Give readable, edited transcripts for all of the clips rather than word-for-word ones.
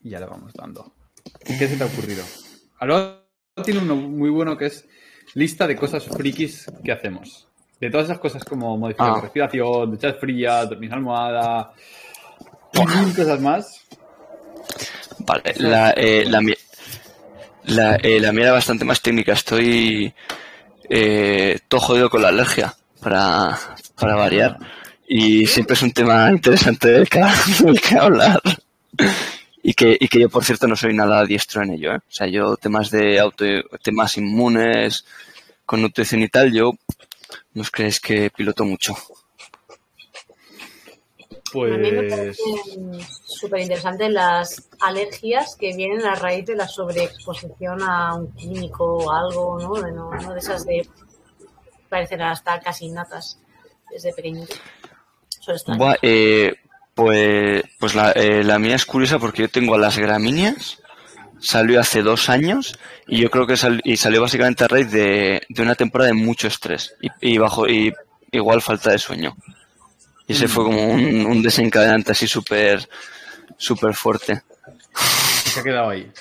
y ya le vamos dando. ¿Qué se te ha ocurrido? Ahora tiene uno muy bueno que es lista de cosas frikis que hacemos. De todas esas cosas como modificar la respiración, duchas frías, dormir en almohada y mil cosas más. Vale, la mía era bastante más técnica. Estoy todo jodido con la alergia, para variar. Y siempre es un tema interesante del que hablar. Y que yo, por cierto, no soy nada diestro en ello, ¿eh? O sea, yo temas temas inmunes, con nutrición y tal, yo no os creéis que piloto mucho. Pues... A mí me parecen súper interesantes las alergias que vienen a raíz de la sobreexposición a un químico o algo, ¿no? No de esas de parecer hasta casi innatas desde pequeñito. Pues la mía es curiosa porque yo tengo a las gramíneas, salió hace 2 años y yo creo que salió básicamente a raíz de una temporada de mucho estrés y igual falta de sueño. Y ese fue como un desencadenante así súper fuerte. ¿Se ha quedado ahí?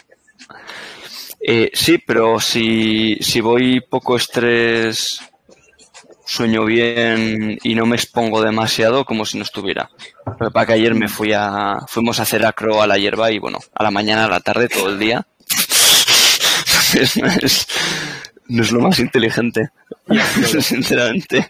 Sí, pero si voy poco estrés, sueño bien y no me expongo demasiado, como si no estuviera. Pero para que ayer fuimos a hacer acro a la hierba y bueno, a la mañana, a la tarde, todo el día. Entonces no es lo más inteligente, sinceramente.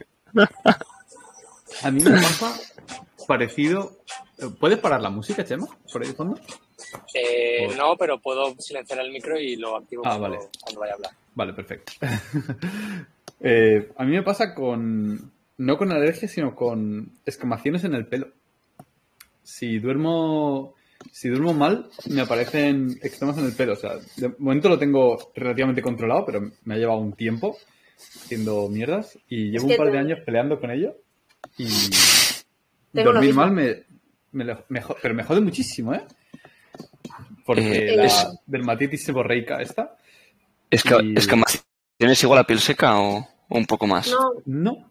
A mí me pasa parecido. ¿Puedes parar la música, Chema? ¿Por ahí de fondo? No, pero puedo silenciar el micro y lo activo cuando vaya a hablar. Vale, perfecto. A mí me pasa no con alergias, sino con escamaciones en el pelo. Si duermo mal, me aparecen escamas en el pelo. O sea, de momento lo tengo relativamente controlado, pero me ha llevado un tiempo haciendo mierdas y llevo un par de años peleando con ello. Y dormir mal pero me jode muchísimo, ¿eh? Porque la dermatitis seborreica esta. ¿Tienes igual la piel seca o un poco más? No.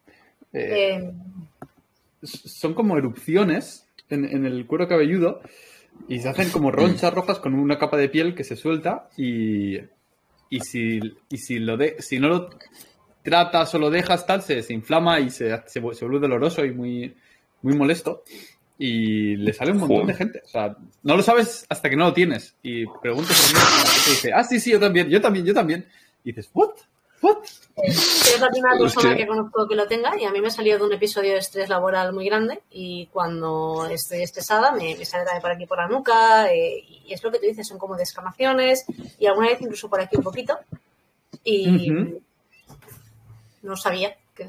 Son como erupciones en el cuero cabelludo y se hacen como ronchas rojas con una capa de piel que se suelta y si no lo tratas o lo dejas tal, se inflama y se vuelve doloroso y muy, muy molesto. Y le sale un montón de gente. O sea, no lo sabes hasta que no lo tienes. Y preguntas y te dice, sí, yo también. Y dices, ¿what? Soy la primera persona que conozco que lo tenga y a mí me salió de un episodio de estrés laboral muy grande y cuando estoy estresada me sale también por aquí por la nuca y es lo que tú dices, son como descamaciones y alguna vez incluso por aquí un poquito y no sabía que...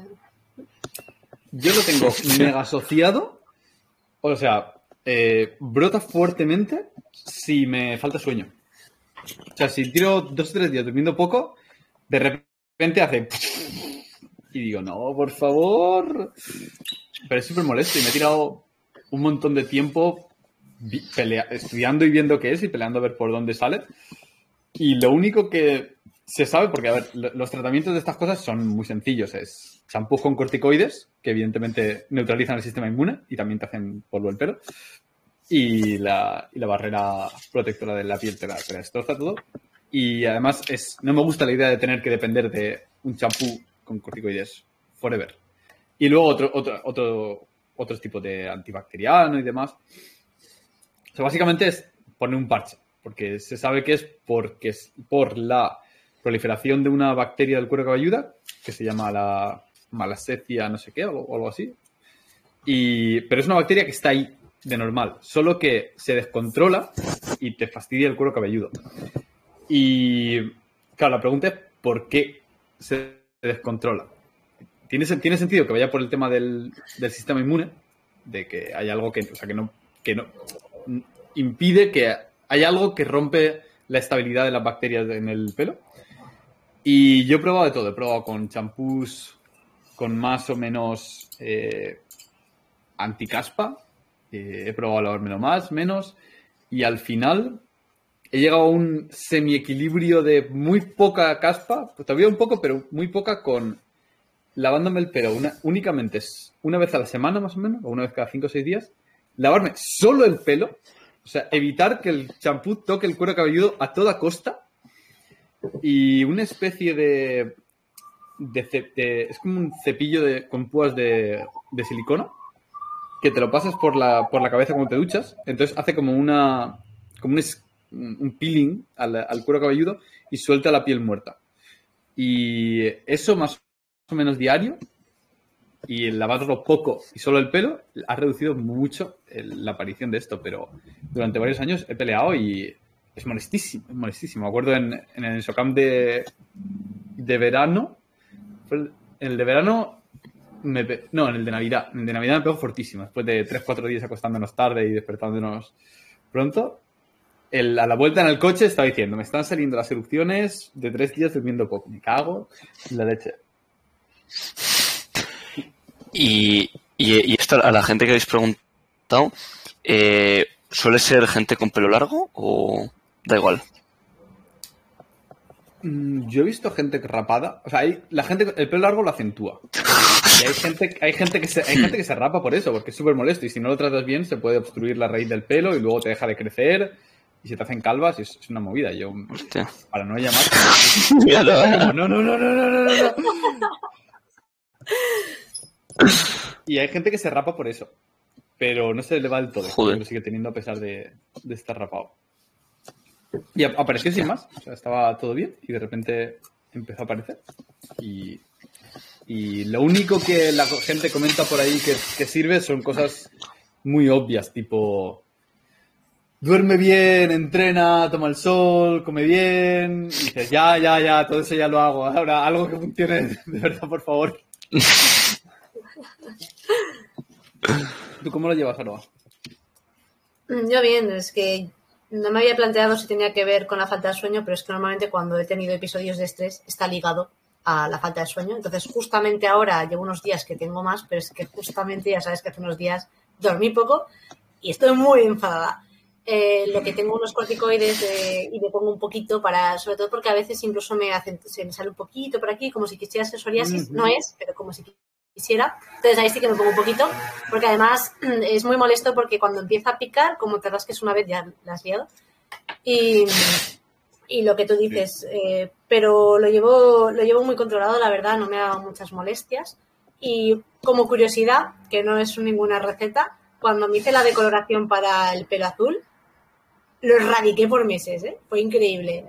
Yo lo tengo mega asociado. O sea, brota fuertemente si me falta sueño. O sea, si tiro 2 o 3 días durmiendo poco, de repente hace... Y digo, no, por favor. Pero es súper molesto y me he tirado un montón de tiempo estudiando y viendo qué es y peleando a ver por dónde sale. Y lo único que se sabe, porque, a ver, los tratamientos de estas cosas son muy sencillos. Es champús con corticoides, que evidentemente neutralizan el sistema inmune y también te hacen polvo el pelo. Y la barrera protectora de la piel te la destroza todo. Y además no me gusta la idea de tener que depender de un champú con corticoides forever. Y luego otro tipo de antibacteriano y demás. O sea, básicamente es poner un parche, porque se sabe que es por la proliferación de una bacteria del cuero cabelludo que se llama la Malassezia no sé qué o algo así. Pero es una bacteria que está ahí de normal, solo que se descontrola y te fastidia el cuero cabelludo. Y claro, la pregunta es ¿por qué se descontrola? ¿Tiene sentido que vaya por el tema del sistema inmune? De que hay algo que no impide que hay algo que rompe la estabilidad de las bacterias en el pelo. Y yo he probado de todo. He probado con champús con más o menos anticaspa. He probado a lavármelo más, menos. Y al final he llegado a un semiequilibrio de muy poca caspa. Pues todavía un poco, pero muy poca, con lavándome el pelo únicamente una vez a la semana más o menos, o una vez cada 5 o 6 días. Lavarme solo el pelo O sea, evitar que el champú toque el cuero cabelludo a toda costa. Y una especie de es como un cepillo con púas de silicona que te lo pasas por la cabeza cuando te duchas. Entonces hace como un peeling al cuero cabelludo y suelta la piel muerta. Y eso más o menos diario, y el lavarlo poco y solo el pelo, ha reducido mucho la aparición de esto. Pero durante varios años he peleado y es molestísimo, es molestísimo. Me acuerdo en el Socam de verano. En el de verano, en el de Navidad. En el de Navidad me pegó fortísimo. Después de 3-4 días acostándonos tarde y despertándonos pronto. A la vuelta en el coche estaba diciendo, me están saliendo las erupciones de 3 días durmiendo poco. Me cago en la leche. Y esto a la gente que habéis preguntado, ¿suele ser gente con pelo largo o da igual? Yo he visto gente rapada. O sea, el pelo largo lo acentúa. Y hay gente que se rapa por eso, porque es súper molesto. Y si no lo tratas bien, se puede obstruir la raíz del pelo y luego te deja de crecer y se te hacen calvas y es una movida. Hostia. Para no llamar. No. Y hay gente que se rapa por eso. Pero no se le va del todo. Joder. Lo sigue teniendo a pesar de estar rapado. Y apareció sin más. O sea, estaba todo bien y de repente empezó a aparecer. Y lo único que la gente comenta por ahí que sirve son cosas muy obvias, tipo duerme bien, entrena, toma el sol, come bien. Y dices, ya, todo eso ya lo hago. Ahora, algo que funcione de verdad, por favor. ¿Tú cómo lo llevas, Aroa? Yo bien, es que no me había planteado si tenía que ver con la falta de sueño, pero es que normalmente cuando he tenido episodios de estrés está ligado a la falta de sueño. Entonces, justamente ahora llevo unos días que tengo más, pero es que justamente ya sabes que hace unos días dormí poco y estoy muy enfadada. Lo que tengo unos corticoides y me pongo un poquito sobre todo porque a veces incluso se me sale un poquito por aquí, como si quisiera ser psoriasis. No es, pero como si quisiera. Entonces ahí sí que me pongo un poquito, porque además es muy molesto porque cuando empieza a picar, como te rasques una vez ya la has liado. Y lo que tú dices, pero lo llevo muy controlado, la verdad, no me ha dado muchas molestias. Y como curiosidad, que no es ninguna receta, cuando me hice la decoloración para el pelo azul, lo erradiqué por meses, fue increíble.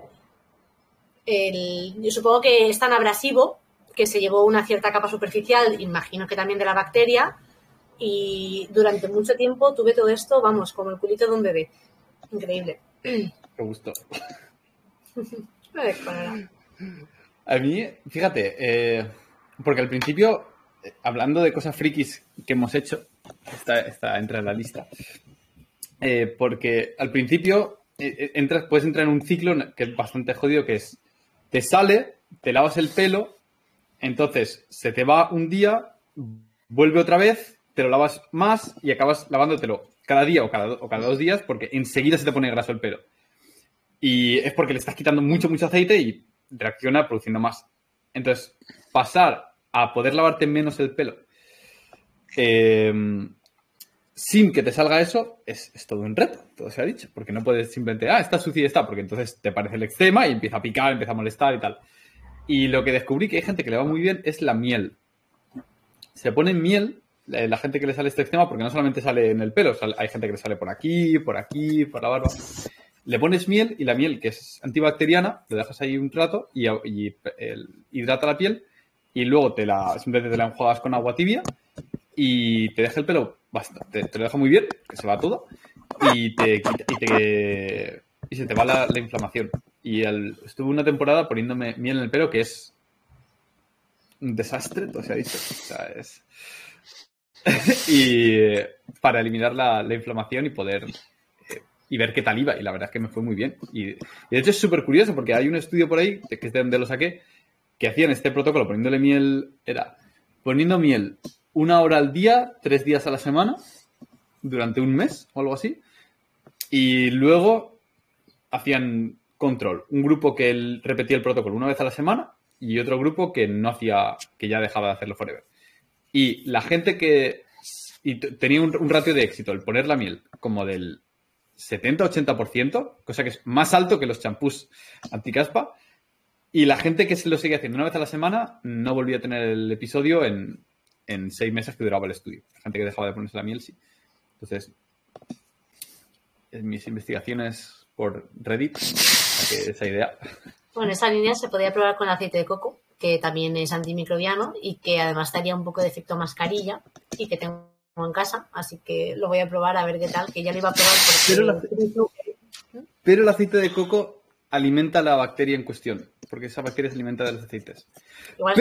Yo supongo que es tan abrasivo que se llevó una cierta capa superficial, imagino que también de la bacteria, y durante mucho tiempo tuve todo esto, vamos, como el culito de un bebé. Increíble. Qué gusto. Me disparará. A mí, fíjate, porque al principio, hablando de cosas frikis que hemos hecho, entra en la lista, porque al principio puedes entrar en un ciclo que es bastante jodido, que es, te sale, te lavas el pelo, entonces se te va un día, vuelve otra vez, te lo lavas más y acabas lavándotelo cada día o cada 2 días porque enseguida se te pone graso el pelo. Y es porque le estás quitando mucho aceite y reacciona produciendo más. Entonces, pasar a poder lavarte menos el pelo sin que te salga eso es todo un reto, todo se ha dicho. Porque no puedes simplemente, está sucio y está, porque entonces te parece el eczema y empieza a picar, empieza a molestar y tal. Y lo que descubrí que hay gente que le va muy bien es la miel. Se pone miel, la gente que le sale este eczema, porque no solamente sale en el pelo, hay gente que le sale por aquí, por la barba. Le pones miel y la miel, que es antibacteriana, lo dejas ahí un rato y hidrata la piel y luego simplemente te la enjuagas con agua tibia y te deja el pelo bastante, te lo deja muy bien, que se va todo y se te va la inflamación. Y estuve una temporada poniéndome miel en el pelo, que es un desastre, todo se ha dicho. O sea, y para eliminar la inflamación y poder y ver qué tal iba. Y la verdad es que me fue muy bien. Y de hecho es súper curioso porque hay un estudio por ahí, que es de donde lo saqué, que hacían este protocolo poniéndole miel, poniendo miel 1 hora al día, 3 días a la semana, durante un mes o algo así. Y luego hacían control. Un grupo que repetía el protocolo 1 vez a la semana y otro grupo que no hacía, que ya dejaba de hacerlo forever. Y la gente tenía un ratio de éxito, el poner la miel, como del 70-80%, cosa que es más alto que los champús anticaspa. Y la gente que se lo sigue haciendo una vez a la semana no volvió a tener el episodio en 6 meses que duraba el estudio. La gente que dejaba de ponerse la miel, sí. Entonces, en mis investigaciones por Reddit, saqué esa idea. Bueno, esa línea se podría probar con el aceite de coco, que también es antimicrobiano y que además daría un poco de efecto mascarilla y que tengo en casa, así que lo voy a probar a ver qué tal, que ya lo iba a probar porque... Pero el aceite de coco alimenta la bacteria en cuestión, porque esa bacteria se alimenta de los aceites. Igual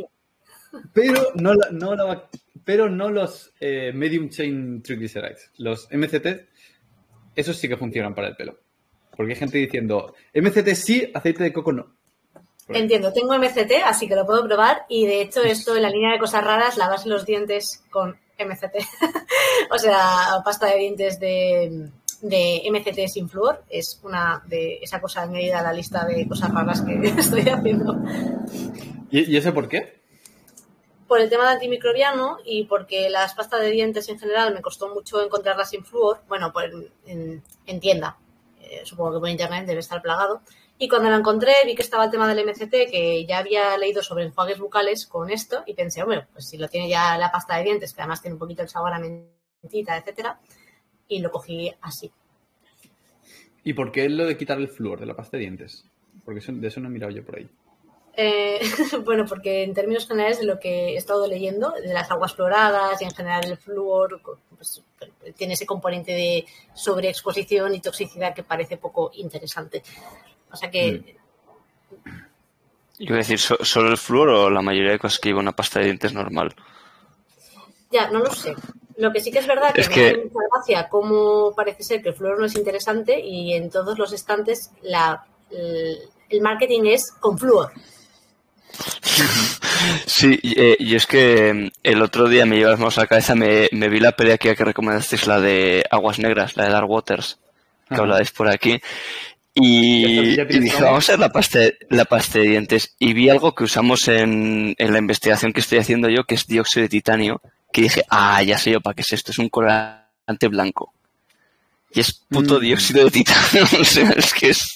pero no los medium chain triglycerides. Los MCT, esos sí que funcionan para el pelo. Porque hay gente diciendo, MCT sí, aceite de coco no. Entiendo, tengo MCT, así que lo puedo probar. Y de hecho, esto en la línea de cosas raras, lavarse los dientes con MCT. O sea, pasta de dientes de MCT sin flúor. Es una de esa cosa añadida a la lista de cosas raras que estoy haciendo. ¿Y eso por qué? Por el tema de antimicrobiano y porque las pastas de dientes en general me costó mucho encontrarlas sin flúor. Bueno, pues en tienda. Supongo que por internet debe estar plagado. Y cuando la encontré vi que estaba el tema del MCT, que ya había leído sobre enjuagues bucales con esto y pensé, hombre, pues si lo tiene ya la pasta de dientes, que además tiene un poquito el sabor a mentita, etcétera, y lo cogí así. ¿Y por qué lo de quitar el flúor de la pasta de dientes? Porque de eso no he mirado yo por ahí. Bueno, porque en términos generales de lo que he estado leyendo, de las aguas cloradas y en general el flúor, pues, tiene ese componente de sobreexposición y toxicidad que parece poco interesante. O sea que... Yo voy a decir, ¿solo el flúor o la mayoría de cosas que lleva una pasta de dientes normal? Ya, no lo sé. Lo que sí que es verdad que me hace mucha gracia cómo parece ser que el flúor no es interesante y en todos los estantes el marketing es con flúor. Sí, y es que el otro día me lleva las manos a la cabeza, me vi la pelea que recomendasteis, la de Aguas Negras, la de Dark Waters, que habláis por aquí, y dije, vamos a ver la pasta de dientes, y vi algo que usamos en la investigación que estoy haciendo yo, que es dióxido de titanio, que dije, ya sé yo para qué es esto, es un colorante blanco. Y es puto dióxido de titanio, o sea, es que es...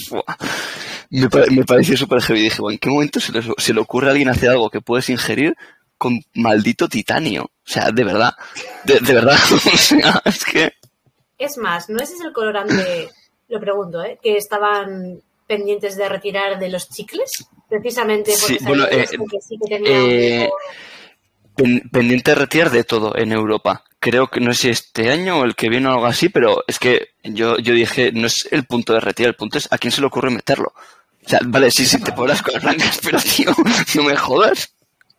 Me pareció súper heavy. Dije, bueno, ¿en qué momento se le ocurre a alguien hacer algo que puedes ingerir con maldito titanio? O sea, de verdad. De verdad. O sea, es que... Es más, ¿no ese es el colorante, lo pregunto, que estaban pendientes de retirar de los chicles? Precisamente porque sí, bueno, que sí que tenía pendiente de retirar de todo en Europa. Creo que no sé si este año o el que viene o algo así, pero es que yo dije, no es el punto de retirar, el punto es a quién se le ocurre meterlo. O sea, vale, sí, te pones las cosas blancas, pero tío, no me jodas.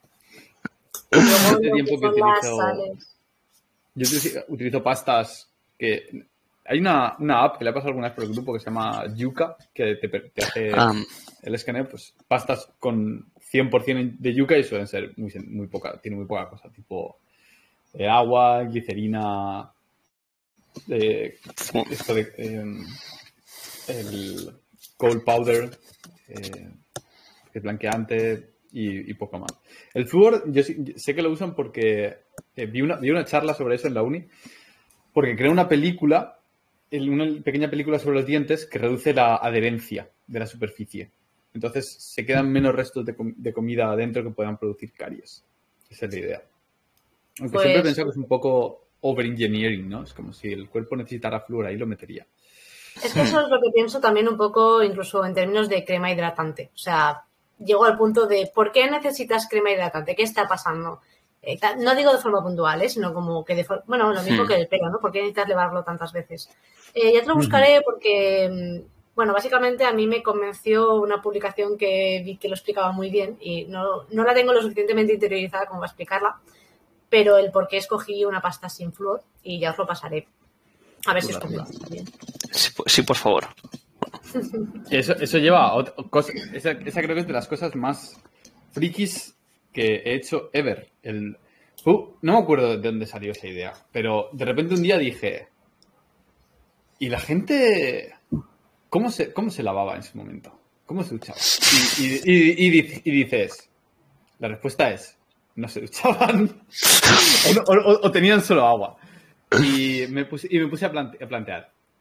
Yo utilizo pastas que... Hay una app que le ha pasado alguna vez por el grupo que se llama Yuka, que te hace el escaneo, pues pastas con 100% de yuca y suelen ser muy poca, tiene muy poca cosa, tipo agua, glicerina, esto de el cold powder, que es blanqueante y poco más. El flúor, yo sé que lo usan porque vi una charla sobre eso en la uni, porque creé una pequeña película sobre los dientes que reduce la adherencia de la superficie. Entonces se quedan menos restos de comida adentro que puedan producir caries. Esa es la idea. Aunque siempre he pensado que es un poco over-engineering, ¿no? Es como si el cuerpo necesitara flúor, ahí lo metería. Es que eso es lo que pienso también un poco, incluso en términos de crema hidratante. O sea, llego al punto de ¿por qué necesitas crema hidratante? ¿Qué está pasando? No digo de forma puntual, sino como que bueno, lo mismo que el pelo, ¿no? ¿Por qué necesitas lavarlo tantas veces? Ya te lo buscaré porque... Bueno, básicamente a mí me convenció una publicación que vi que lo explicaba muy bien y no la tengo lo suficientemente interiorizada como para explicarla, pero el por qué escogí una pasta sin flúor y ya os lo pasaré. A ver si os convence también. Sí, por favor. Eso lleva a otra cosa. Esa creo que es de las cosas más frikis que he hecho ever. No me acuerdo de dónde salió esa idea, pero de repente un día dije, ¿y la gente... ¿Cómo se lavaba en ese momento? ¿Cómo se duchaba? Y dices, la respuesta es, no se duchaban o tenían solo agua. Y me puse a plantear,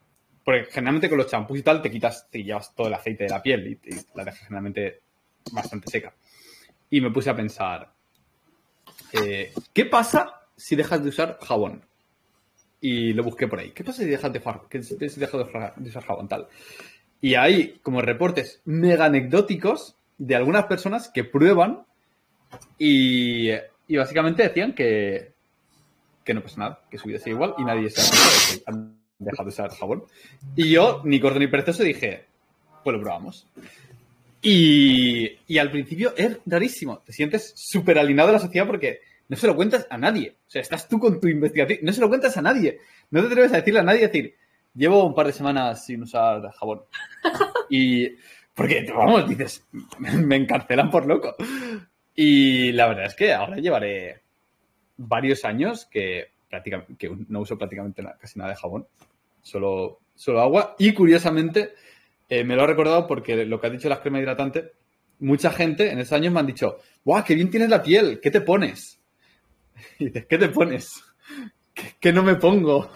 porque generalmente con los champús y tal te llevas todo el aceite de la piel y la dejas generalmente bastante seca. Y me puse a pensar, ¿qué pasa si dejas de usar jabón? Y lo busqué por ahí. ¿Qué pasa si dejas de usar jabón tal? Y hay como reportes mega anecdóticos de algunas personas que prueban y básicamente decían que no pasa nada, que su vida sigue igual y nadie se ha enterado de que han dejado de usar jabón. Y yo, ni corto ni perezoso, dije, pues lo probamos. Y al principio es rarísimo. Te sientes súper alienado a la sociedad porque no se lo cuentas a nadie. O sea, estás tú con tu investigación. No se lo cuentas a nadie. No te atreves a decirle a nadie, decir, llevo un par de semanas sin usar jabón. Y porque, vamos, dices, me encarcelan por loco. Y la verdad es que ahora llevaré varios años que no uso prácticamente casi nada de jabón. Solo agua. Y curiosamente, me lo ha recordado porque lo que has dicho de las cremas hidratantes, mucha gente en esos años me han dicho, ¡guau, qué bien tienes la piel! ¿Qué te pones? Y dices, ¿qué te pones? ¿Qué no me pongo?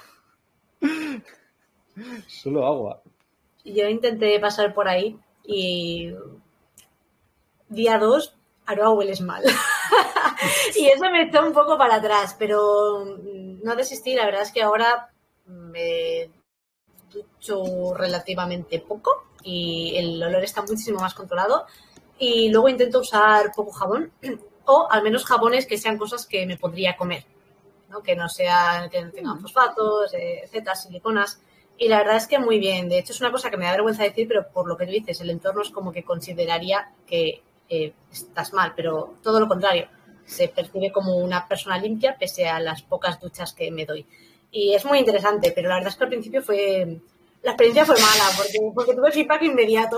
Solo agua. Yo intenté pasar por ahí y día 2, ahora hueles mal. Y eso me echó un poco para atrás, pero no desistí. La verdad es que ahora me ducho relativamente poco y el olor está muchísimo más controlado. Y luego intento usar poco jabón o al menos jabones que sean cosas que me podría comer, ¿no? Que no tengan fosfatos, zetas, siliconas. Y la verdad es que muy bien. De hecho, es una cosa que me da vergüenza decir, pero por lo que tú dices, el entorno es como que consideraría que estás mal, pero todo lo contrario. Se percibe como una persona limpia pese a las pocas duchas que me doy. Y es muy interesante, pero la verdad es que al principio la experiencia fue mala, porque tuve feedback inmediato.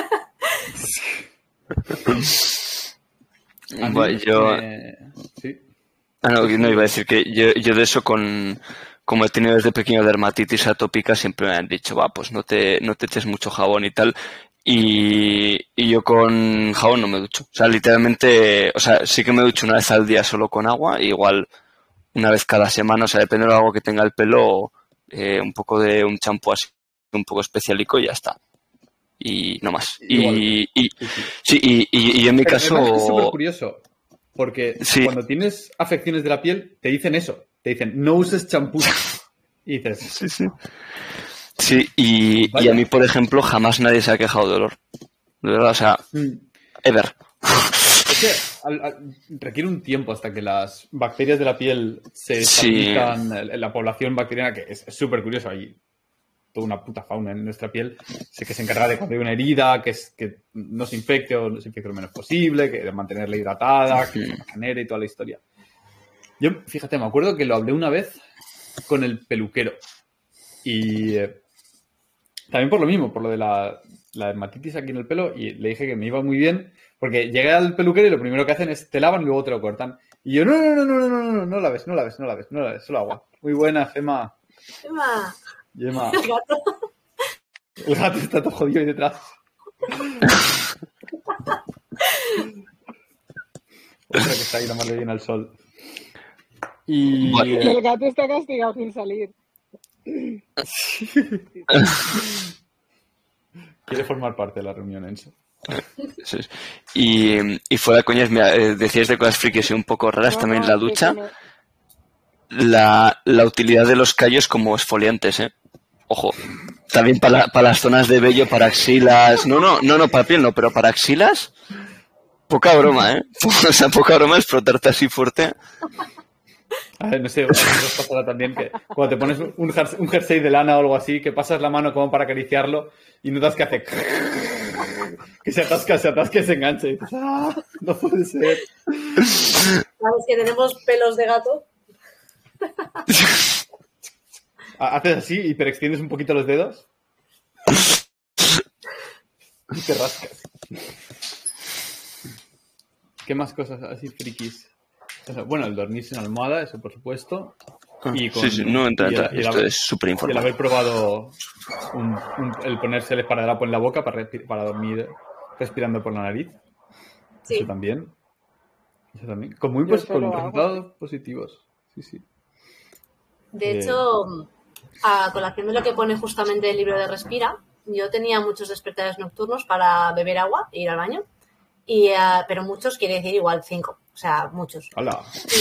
Bueno, yo... ¿Sí? No, iba a decir que yo de eso como he tenido desde pequeño dermatitis atópica, siempre me han dicho, pues no te eches mucho jabón y tal. Y yo con jabón no me ducho. O sea, literalmente, sí que me ducho una vez al día solo con agua, igual una vez cada semana, o sea, depende del agua que tenga el pelo, un poco de un champú así, un poco especialico y ya está. Y no más. Y en mi caso... Es súper curioso, porque cuando tienes afecciones de la piel, te dicen eso. Te dicen, no uses champú. Y dices... Sí, y a mí, por ejemplo, jamás nadie se ha quejado de olor. De verdad, o sea, ever. Es que requiere un tiempo hasta que las bacterias de la piel se estabilizan en la población bacteriana, que es súper curioso. Hay toda una puta fauna en nuestra piel. Sé que se encarga de cuando hay una herida, que no se infecte o no se infecte lo menos posible, que de mantenerla hidratada, que se genere y toda la historia. Yo, fíjate, me acuerdo que lo hablé una vez con el peluquero. Y también por lo mismo, por lo de la dermatitis aquí en el pelo, y le dije que me iba muy bien, porque llegué al peluquero y lo primero que hacen es te lavan y luego te lo cortan. Y yo, no la ves, solo agua. Muy buena, Gemma. Gemma. El gato. El gato está todo jodido ahí detrás. Otra que está ahí tomarle bien al sol. Y el gato está castigado sin salir. Quiere formar parte de la reunión, Enzo. Y fuera coñas, decías de cosas frikis y un poco raras también la ducha. La utilidad de los callos como esfoliantes, ojo. También para las zonas de vello, para axilas. No, para piel no, pero para axilas. Poca broma, O sea, poca broma es frotarte así fuerte. A ver, no sé, os pasará también que cuando te pones un jersey de lana o algo así, que pasas la mano como para acariciarlo y notas que hace que se atasca y se engancha y dices, no puede ser. ¿Sabes que tenemos pelos de gato? Haces así y hiperextiendes un poquito los dedos y te rascas. ¿Qué más cosas así frikis? Bueno, el dormirse en almohada, eso por supuesto. Y esto es súper Y el informativo. haber probado el ponerse el esparadrapo en la boca para dormir respirando por la nariz. Sí. Eso también. Con Yo solo con hago. resultados positivos. Sí. De hecho, a colación de lo que pone justamente el libro de Respira, yo tenía muchos despertares nocturnos para beber agua e ir al baño, pero muchos quiere decir igual 5, o sea, muchos. ¡Hala!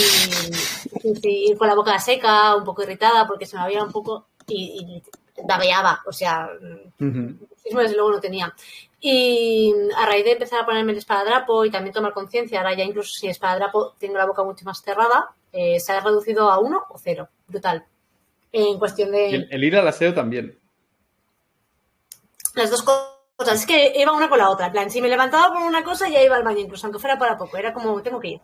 Y ir con la boca seca, un poco irritada, porque se me había un poco... y babeaba, o sea, desde luego no tenía. Y a raíz de empezar a ponerme el esparadrapo y también tomar conciencia, ahora ya incluso sin esparadrapo tengo la boca mucho más cerrada, se ha reducido a 1 o 0, brutal. En cuestión de... El ir al aseo también. Las dos cosas, es que iba una con la otra, en plan, si me levantaba por una cosa ya iba al baño, incluso aunque fuera para poco, era como, tengo que ir.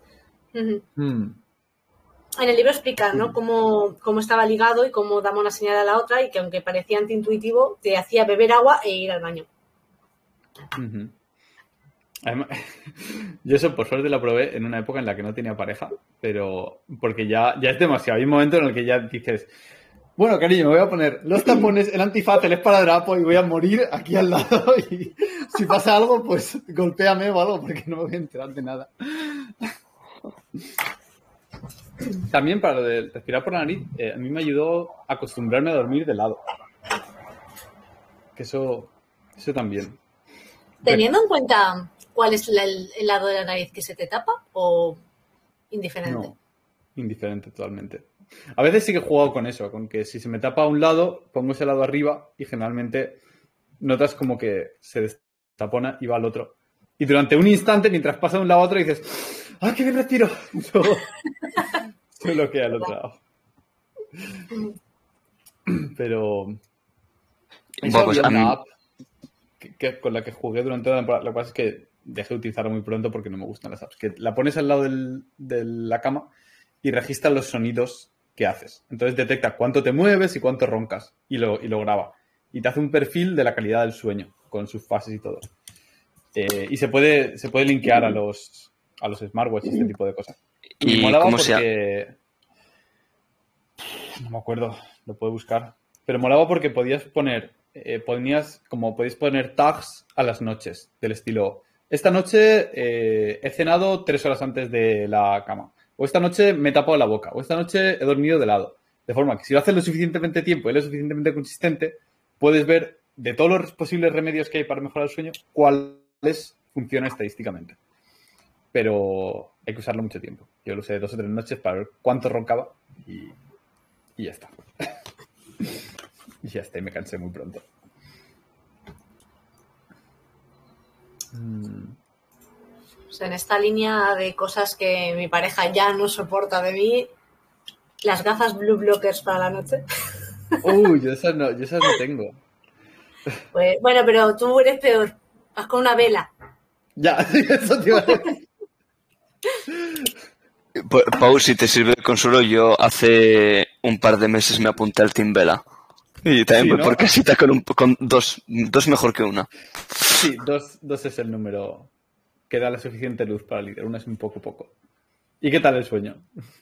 En el libro explica, ¿no? Cómo estaba ligado y cómo daba una señal a la otra y que aunque parecía antiintuitivo, te hacía beber agua e ir al baño. Además, yo eso por suerte lo probé en una época en la que no tenía pareja, pero porque ya es demasiado. Hay un momento en el que ya dices, bueno, cariño, me voy a poner los tapones, el antifaz, el esparadrapo y voy a morir aquí al lado y si pasa algo, pues golpéame o algo porque no me voy a enterar de nada. También para lo de respirar por la nariz, a mí me ayudó a acostumbrarme a dormir de lado. Que eso también. Teniendo en cuenta cuál es el lado de la nariz que se te tapa o indiferente. No, indiferente totalmente. A veces sí que he jugado con eso, con que si se me tapa a un lado, pongo ese lado arriba y generalmente notas como que se destapona y va al otro. Y durante un instante, mientras pasa de un lado a otro, dices, ¡ah, qué bien respiro! Luego se bloquea al otro lado. Pero... Bueno, pues había una app con la que jugué durante toda la temporada. Lo que pasa es que dejé de utilizarla muy pronto porque no me gustan las apps. Que la pones al lado de la cama y registra los sonidos que haces. Entonces detecta cuánto te mueves y cuánto roncas y lo graba. Y te hace un perfil de la calidad del sueño con sus fases y todo. Y se puede linkear a los smartwatches y este tipo de cosas. ¿Y me molaba cómo porque... No me acuerdo, lo puedo buscar. Pero molaba porque podías poner... podéis poner tags a las noches, del estilo, esta noche he cenado 3 horas antes de la cama, o esta noche me he tapado la boca, o esta noche he dormido de lado. De forma que si lo haces lo suficientemente tiempo y lo suficientemente consistente, puedes ver de todos los posibles remedios que hay para mejorar el sueño, cuáles funcionan estadísticamente. Pero hay que usarlo mucho tiempo. Yo lo usé 2 o 3 noches para ver cuánto roncaba y ya está. Y ya está, y me cansé muy pronto. O sea, en esta línea de cosas que mi pareja ya no soporta de mí, las gafas blue blockers para la noche. Yo esas no tengo. Pues, bueno, pero tú eres peor. Vas con una vela. Ya, eso te iba a decir. Pau, si te sirve de consuelo, yo hace un par de meses me apunté al Team Vela. Y también voy, ¿no?, por casita con dos mejor que una. Sí, dos es el número que da la suficiente luz para lidiar. Una es un poco. ¿Y qué tal el sueño?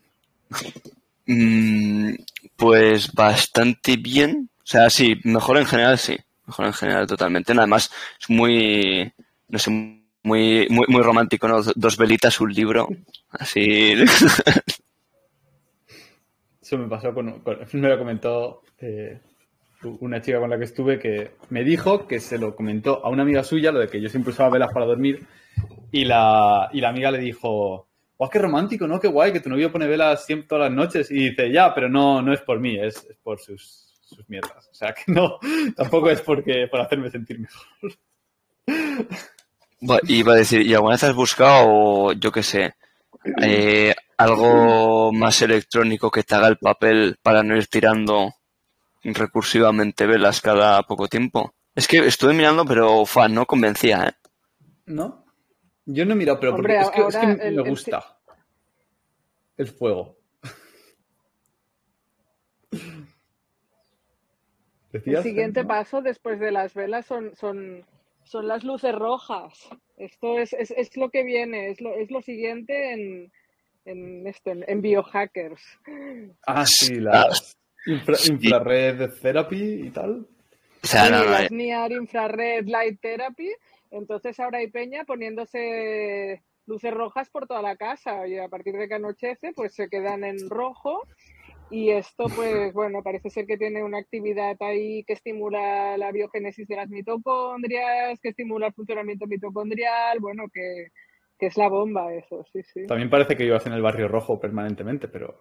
Pues bastante bien. O sea, sí, mejor en general, sí. Mejor en general totalmente. Nada más es muy, no sé, muy romántico, ¿no? 2 velitas, un libro. Así. Eso me pasó me lo comentó una chica con la que estuve, que me dijo que se lo comentó a una amiga suya, lo de que yo siempre usaba velas para dormir, y la amiga le dijo, ¡oh, qué romántico!, ¿no? ¡Qué guay! Que tu novio pone velas siempre todas las noches. Y dice, ya, pero no es por mí, es por sus mierdas. O sea, que no, tampoco es por hacerme sentir mejor. Bueno, iba a decir, ¿y alguna vez has buscado, yo qué sé, algo más electrónico que te haga el papel para no ir tirando recursivamente velas cada poco tiempo? Es que estuve mirando, pero no convencía, ¿eh? ¿No? Yo no he mirado, pero hombre, porque es que me gusta el fuego. El siguiente paso después de las velas son las luces rojas. Esto es lo que viene, es lo siguiente en biohackers. Ah, sí, las infrared therapy y tal. O sea, sí, las Near Infrared Light Therapy. Entonces ahora hay peña poniéndose luces rojas por toda la casa y a partir de que anochece pues se quedan en rojo Y esto, pues bueno, parece ser que tiene una actividad ahí que estimula la biogénesis de las mitocondrias, que estimula el funcionamiento mitocondrial, bueno, que es la bomba eso, sí, sí. También parece que vivas en el barrio rojo permanentemente, pero...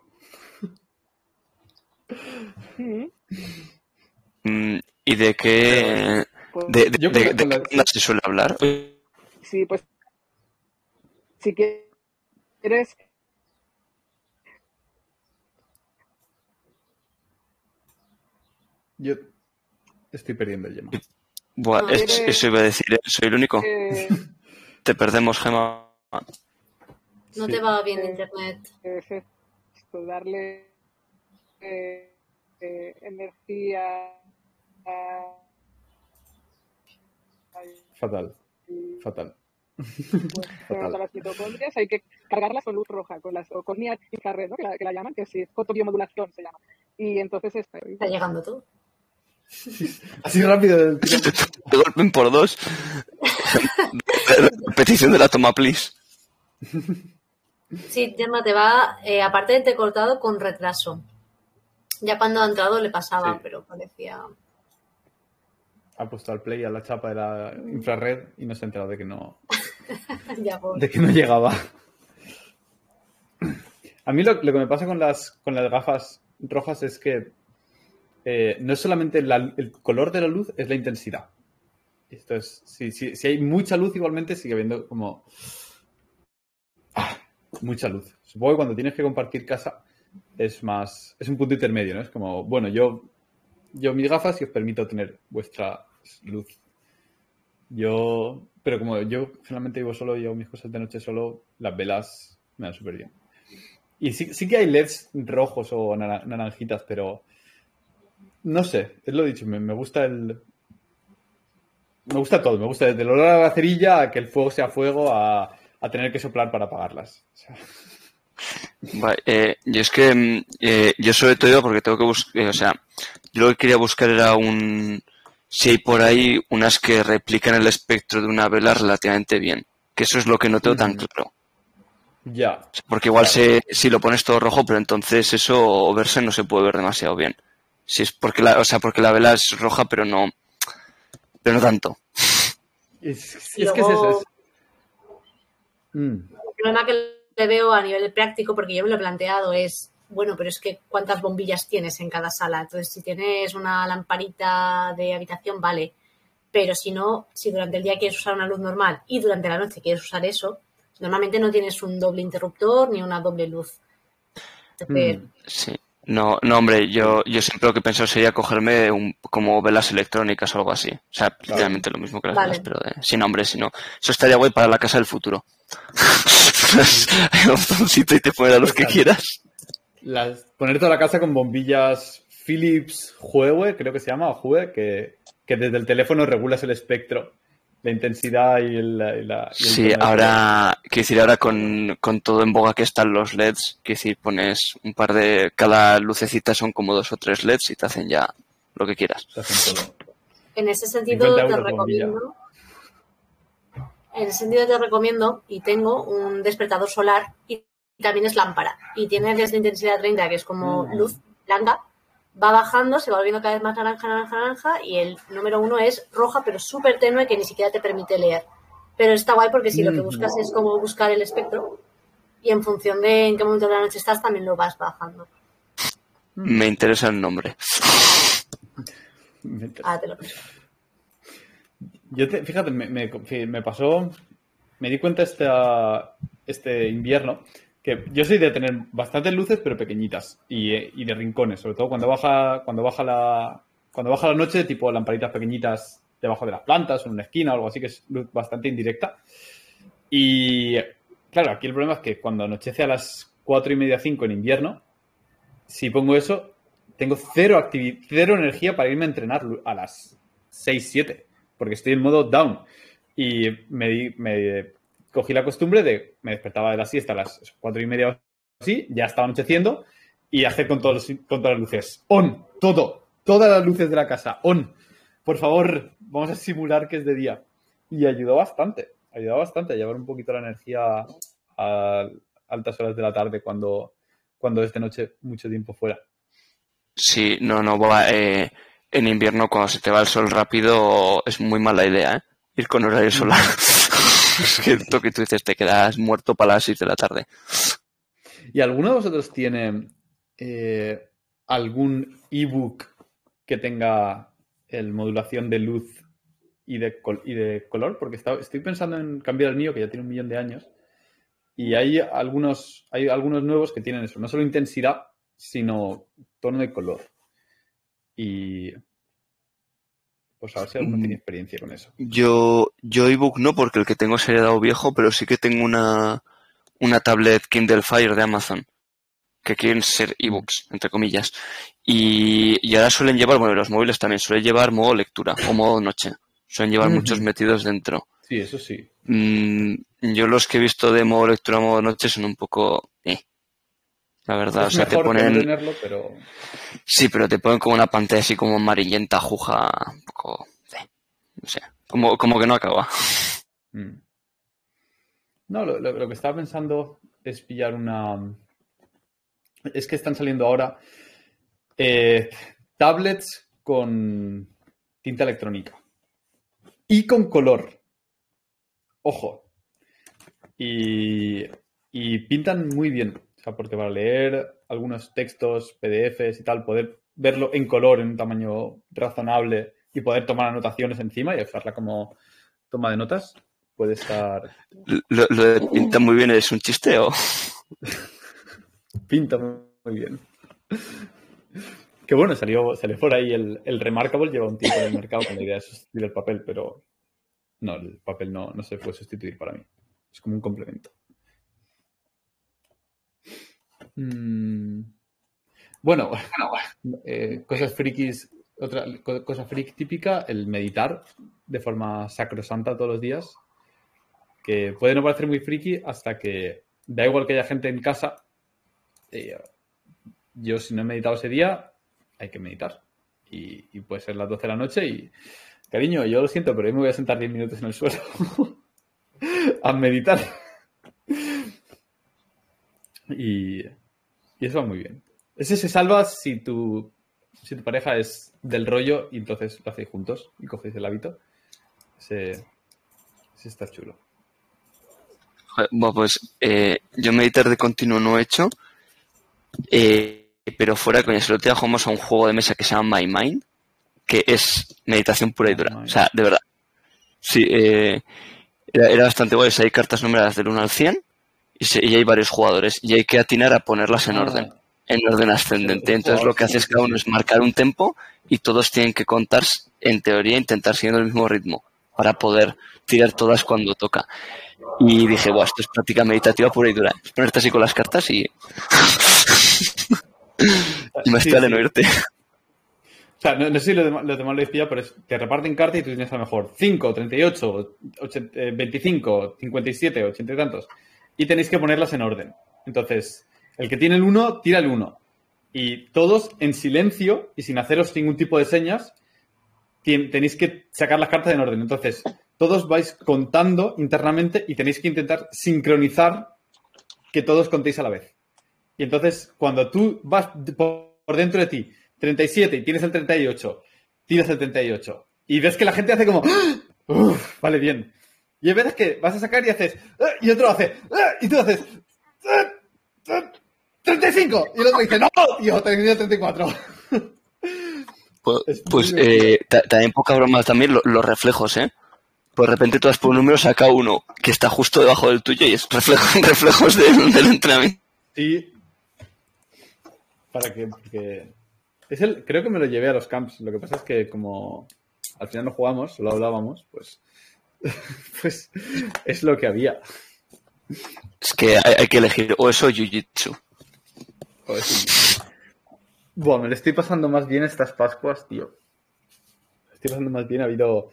¿Y de qué, Pues, de Yo qué con la- ondas se suele hablar? sí, pues si quieres, Yo estoy perdiendo, Gemma. Buah, No, eso iba a decir, soy el único. Te perdemos, Gemma. no Sí. te va bien internet. es esto, darle energía Fatal. Fatal. a las mitocondrias, hay que cargarlas con luz roja, o con infrarred, ¿no? que la llaman, que sí, fotobiomodulación se llama. Y entonces Está llegando tú. Así rápido. De golpe por dos. Petición de la toma, please. Sí, Gemma, te va, aparte de te cortado, con retraso. Ya cuando ha entrado le pasaba, Sí. pero parecía... Ha puesto al play a la chapa de la infrared y no se ha enterado de que no, ya, pues. de que no llegaba. A mí lo que me pasa con las gafas rojas es que no es solamente el color de la luz, es la intensidad. Esto es, si hay mucha luz, igualmente sigue habiendo como mucha luz. Supongo que cuando tienes que compartir casa es un punto intermedio, ¿no? Es como, bueno, yo mis gafas y os permito tener vuestra luz. Pero como yo generalmente vivo solo y hago mis cosas de noche solo, las velas me dan súper bien. Y sí que hay LEDs rojos o naranjitas, pero no sé, es lo dicho, me gusta me gusta todo, me gusta desde el olor a la cerilla a que el fuego sea fuego a tener que soplar para apagarlas. O sea, Vale, yo es que yo sobre todo iba porque tengo que buscar, o sea, yo lo que quería buscar era si hay por ahí unas que replican el espectro de una vela relativamente bien, que eso es lo que no tengo tan claro. ya. Porque igual Claro. si lo pones todo rojo, pero entonces eso verse no se puede ver demasiado bien. Si es porque porque la vela es roja, pero no tanto. Es Y que es luego, eso. el problema que le veo a nivel práctico, porque yo me lo he planteado, es, bueno, pero es que ¿cuántas bombillas tienes en cada sala? Entonces, si tienes una lamparita de habitación, vale. Pero si no, si durante el día quieres usar una luz normal y durante la noche quieres usar eso, normalmente no tienes un doble interruptor ni una doble luz. Entonces, Sí. No, hombre, yo siempre lo que he pensado sería cogerme como velas electrónicas o algo así. O sea, literalmente lo mismo que las velas, pero sin nombre, si no. Eso estaría guay para la casa del futuro. Hay un botoncito y te pone la luz que quieras. Poner toda la casa con bombillas Philips Hue, creo que se llama, o Hue, que desde el teléfono regulas el espectro, la intensidad y el Sí, tono de ahora, quiero decir, ahora con todo en boga que están los LEDs, quiero decir, pones un par de, cada lucecita son como 2 o 3 LEDs y te hacen ya lo que quieras. Te hacen todo. En ese sentido te recomiendo y tengo un despertador solar y también es lámpara y tiene desde intensidad 30, que es como luz blanca, va bajando, se va volviendo cada vez más naranja y el número 1 es roja pero súper tenue que ni siquiera te permite leer. Pero está guay porque si lo que buscas es como buscar el espectro y en función de en qué momento de la noche estás también lo vas bajando. Me interesa el nombre. Te lo pienso. Fíjate, me pasó, me di cuenta este invierno que yo soy de tener bastantes luces pero pequeñitas y de rincones, sobre todo cuando baja la noche, tipo lamparitas pequeñitas debajo de las plantas o en una esquina o algo así, que es luz bastante indirecta. Y claro, aquí el problema es que cuando anochece a las 4:30, 5 en invierno, si pongo eso, tengo cero energía para irme a entrenar a las 6, 7, porque estoy en modo down. Y me cogí la costumbre me despertaba de la siesta a las 4:30 o así, ya estaba anocheciendo, y hacer con todas las luces. On, todas las luces de la casa, on. Por favor, vamos a simular que es de día. Y ayudó bastante a llevar un poquito la energía a altas horas de la tarde cuando es de noche mucho tiempo fuera. Sí, no va. En invierno, cuando se te va el sol rápido, es muy mala idea, ¿eh? Ir con horario solar. Es que lo que tú dices, te quedas muerto para las 6 de la tarde. ¿Y alguno de vosotros tiene algún ebook que tenga modulación de luz y de color? Porque estoy pensando en cambiar el mío, que ya tiene 1 millón de años. Y hay algunos nuevos que tienen eso. No solo intensidad, sino tono de color. Y pues a ver si alguno tiene experiencia con eso. Yo ebook no, porque el que tengo se ha dado viejo, pero sí que tengo una tablet Kindle Fire de Amazon, que quieren ser ebooks, entre comillas. Y ahora suelen llevar, bueno, los móviles también, suelen llevar modo lectura o modo noche. Suelen llevar muchos metidos dentro. Sí, eso sí. Yo los que he visto de modo lectura, modo noche son un poco... La verdad, es o sea, mejor te ponen... no tenerlo, pero... Sí, pero te ponen como una pantalla así como amarillenta, juja, un poco... no sé, como que no acaba. No, lo que estaba pensando es pillar una... Es que están saliendo ahora tablets con tinta electrónica y con color. Ojo. Y pintan muy bien. O sea, porque para leer algunos textos, PDFs y tal, poder verlo en color, en un tamaño razonable y poder tomar anotaciones encima y usarla como toma de notas, puede estar... ¿Lo de pinta muy bien es un chiste o...? Pinta muy bien. Que bueno, salió por ahí el Remarkable, lleva un tiempo en el mercado con la idea de sustituir el papel, pero no, el papel no se puede sustituir para mí. Es como un complemento. Bueno, cosas frikis, otra cosa friki típica, el meditar de forma sacrosanta todos los días, que puede no parecer muy friki hasta que da igual que haya gente en casa. Yo si no he meditado ese día, hay que meditar. Y puede ser las 12 de la noche y, cariño, yo lo siento, pero hoy me voy a sentar 10 minutos en el suelo a meditar. Y eso va muy bien. Ese se salva si tu pareja es del rollo y entonces lo hacéis juntos y cogéis el hábito. Ese está chulo. Bueno, pues yo meditar de continuo no he hecho, pero fuera coña, el otro día jugamos a un juego de mesa que se llama My Mind, que es meditación pura y dura. O sea, de verdad. Sí, era bastante guay. O sea, hay cartas numeradas del 1 al 100 y hay varios jugadores y hay que atinar a ponerlas en orden ascendente. Entonces lo que haces cada uno es marcar un tempo y todos tienen que contar, en teoría, intentar siguiendo el mismo ritmo para poder tirar todas cuando toca. Y dije, esto es práctica meditativa pura y dura. Es ponerte así con las cartas y más te vale no irte. O sea, no sé si lo demás lo habéis pillado, pero te reparten cartas y tú tienes a lo mejor 5, 38, 25, 57, 80 y tantos. Y tenéis que ponerlas en orden. Entonces, el que tiene el 1, tira el 1. Y todos en silencio y sin haceros ningún tipo de señas, tenéis que sacar las cartas en orden. Entonces, todos vais contando internamente y tenéis que intentar sincronizar que todos contéis a la vez. Y entonces, cuando tú vas por dentro de ti, 37 y tienes el 38, tiras el 38 y ves que la gente hace como vale, bien. Y hay veces que vas a sacar y haces y otro hace y tú haces 35 y el otro dice no, tío, tengo 34. Pues también poca broma también los reflejos, ¿eh? Pues de repente tú das por un número, saca uno que está justo debajo del tuyo y es reflejos del entrenamiento. Sí. Porque creo que me lo llevé a los camps. Lo que pasa es que como al final no jugamos, solo hablábamos, pues es lo que había. Es que hay que elegir o eso o Jiu-Jitsu. Buah, me lo estoy pasando más bien estas Pascuas, tío. Estoy pasando más bien. Ha habido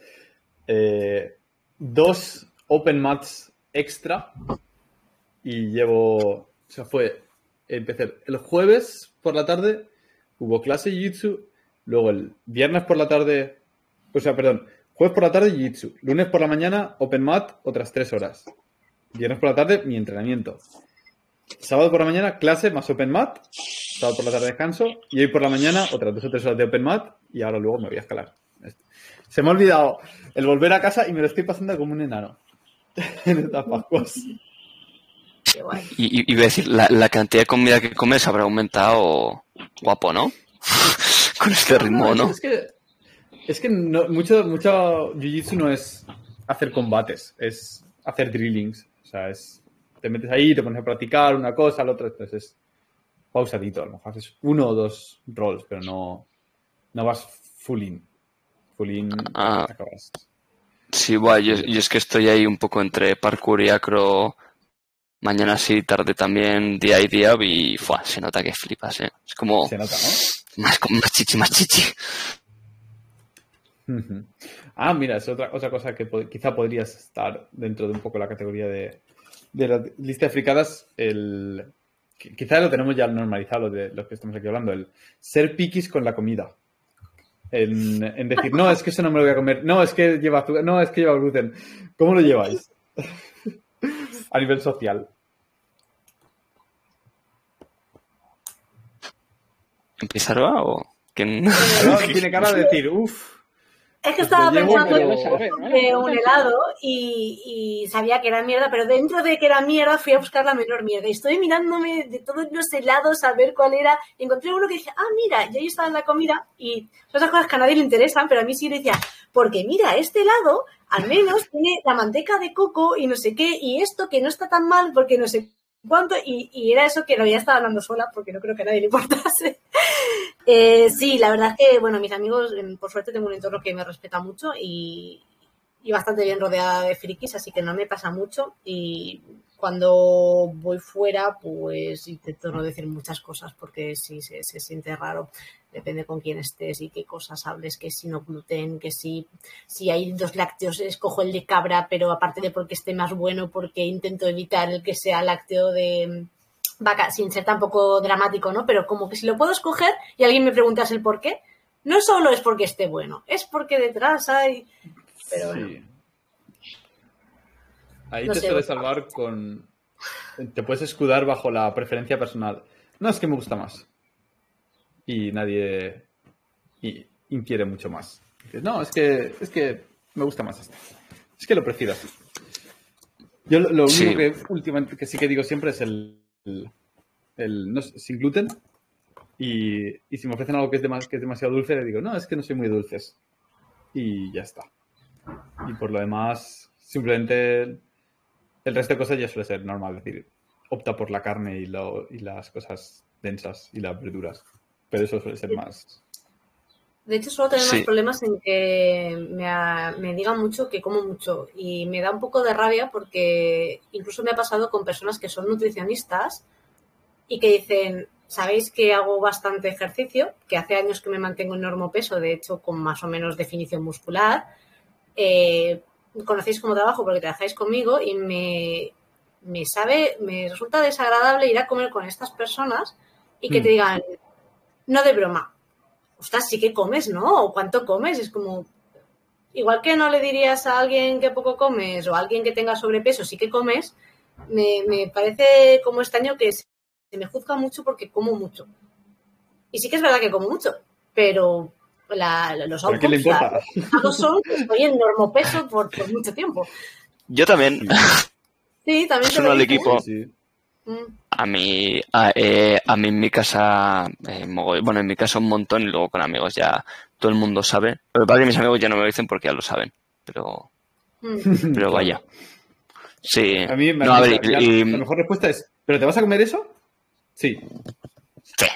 2 Open Mats extra y empecé el jueves por la tarde, hubo clase de Jiu-Jitsu, luego el viernes por la tarde, jueves por la tarde Jiu-Jitsu, lunes por la mañana Open Mat, otras 3 horas, viernes por la tarde mi entrenamiento. sábado por la mañana, clase más Open Mat. Sábado por la tarde descanso. Y hoy por la mañana, otras 2 o 3 horas de Open Mat. Y ahora luego me voy a escalar. Se me ha olvidado el volver a casa y me lo estoy pasando como un enano. En estas Pascuas. Qué guay. Y iba a decir, la cantidad de comida que comes habrá aumentado guapo, ¿no? Con este ritmo, ¿no? Es que no, mucho jiu-jitsu no es hacer combates, es hacer drillings. O sea, te metes ahí, te pones a practicar una cosa, la otra, entonces es pausadito. A lo mejor haces 1 o 2 rolls, pero no vas full in. Full in, acabas. Sí, guay, yo es que estoy ahí un poco entre parkour y acro, mañana sí, tarde también, día y día, y se nota que flipas, ¿eh? Es como... Se nota, ¿no? Más chichi. Mira, es otra cosa que quizá podrías estar dentro de un poco la categoría de la lista de fricadas. Quizá lo tenemos ya normalizado, de lo que estamos aquí hablando, el ser piquis con la comida. En decir, no, es que eso no me lo voy a comer, no, es que lleva azúcar, no, es que lleva gluten. ¿Cómo lo lleváis? A nivel social. ¿Empieza Aroa o...? Tiene cara de decir, uff. Es que estaba pensando en un helado y sabía que era mierda, pero dentro de que era mierda fui a buscar la menor mierda. Y estoy mirándome de todos los helados a ver cuál era. Y encontré uno que dije, mira, yo estaba en la comida y son esas cosas que a nadie le interesan, pero a mí sí le decía, porque mira, este helado al menos tiene la manteca de coco y no sé qué, y esto que no está tan mal porque no sé cuánto, y era eso que lo ya estaba hablando sola porque no creo que a nadie le importase. Sí, la verdad es que, bueno, mis amigos, por suerte tengo un entorno que me respeta mucho y bastante bien rodeada de frikis, así que no me pasa mucho. Y cuando voy fuera, pues intento no decir muchas cosas porque sí se siente raro. Depende con quién estés y qué cosas hables, que si no gluten, que si hay 2 lácteos, escojo el de cabra, pero aparte de porque esté más bueno, porque intento evitar el que sea lácteo de vaca, sin ser tampoco dramático, ¿no? Pero como que si lo puedo escoger y alguien me preguntase el por qué, no solo es porque esté bueno, es porque detrás hay... Pero bueno. Sí. Ahí no te suele salvar con... Te puedes escudar bajo la preferencia personal. No, es que me gusta más. Y nadie inquiere mucho más. Dices, no, es que me gusta más esto. Es que lo prefiero así. Yo lo único que últimamente que sí que digo siempre es el no, sin gluten. Y si me ofrecen algo que es demasiado dulce, le digo, no, es que no soy muy dulces. Y ya está. Y por lo demás, simplemente el resto de cosas ya suele ser normal. Es decir, opta por la carne y las cosas densas y las verduras. Pero eso suele ser más... De hecho, suelo tener más problemas en que me digan mucho que como mucho. Y me da un poco de rabia porque incluso me ha pasado con personas que son nutricionistas y que dicen, sabéis que hago bastante ejercicio, que hace años que me mantengo en normopeso, de hecho con más o menos definición muscular. Conocéis cómo trabajo porque trabajáis conmigo y me resulta desagradable ir a comer con estas personas y que te digan, no de broma, ostras, sí que comes, ¿no? ¿O cuánto comes? Es como, igual que no le dirías a alguien que poco comes o a alguien que tenga sobrepeso, sí que comes, me parece como extraño que se me juzga mucho porque como mucho. Y sí que es verdad que como mucho, pero los outputs son que estoy en normopeso por mucho tiempo. Yo también. Sí, también es uno del equipo. Sí. A mí en mi casa, bueno, en mi casa un montón y luego con amigos ya todo el mundo sabe. Pero para que mis amigos ya no me lo dicen porque ya lo saben. Pero vaya. Sí. A mí la mejor respuesta es, ¿pero te vas a comer eso? Sí. Sí.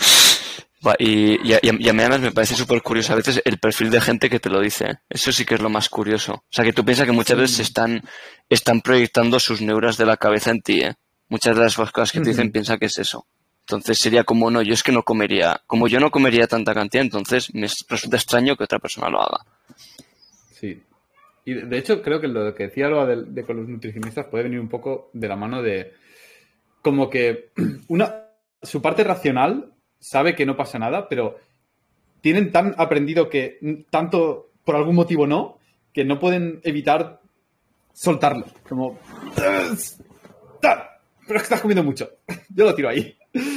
Y a mí además me parece súper curioso a veces el perfil de gente que te lo dice. Eso sí que es lo más curioso. O sea, que tú piensas que muchas veces están proyectando sus neuras de la cabeza en ti, ¿eh? Muchas de las cosas que te dicen piensa que es eso. Entonces sería como, no, yo es que no comería. Como yo no comería tanta cantidad, entonces me resulta extraño que otra persona lo haga. Sí. Y de hecho creo que lo que decía Alba de con los nutricionistas puede venir un poco de la mano de como que su parte racional sabe que no pasa nada, pero tienen tan aprendido que tanto por algún motivo no, que no pueden evitar soltarlo. Como... pero es que estás comiendo mucho. Yo lo tiro ahí.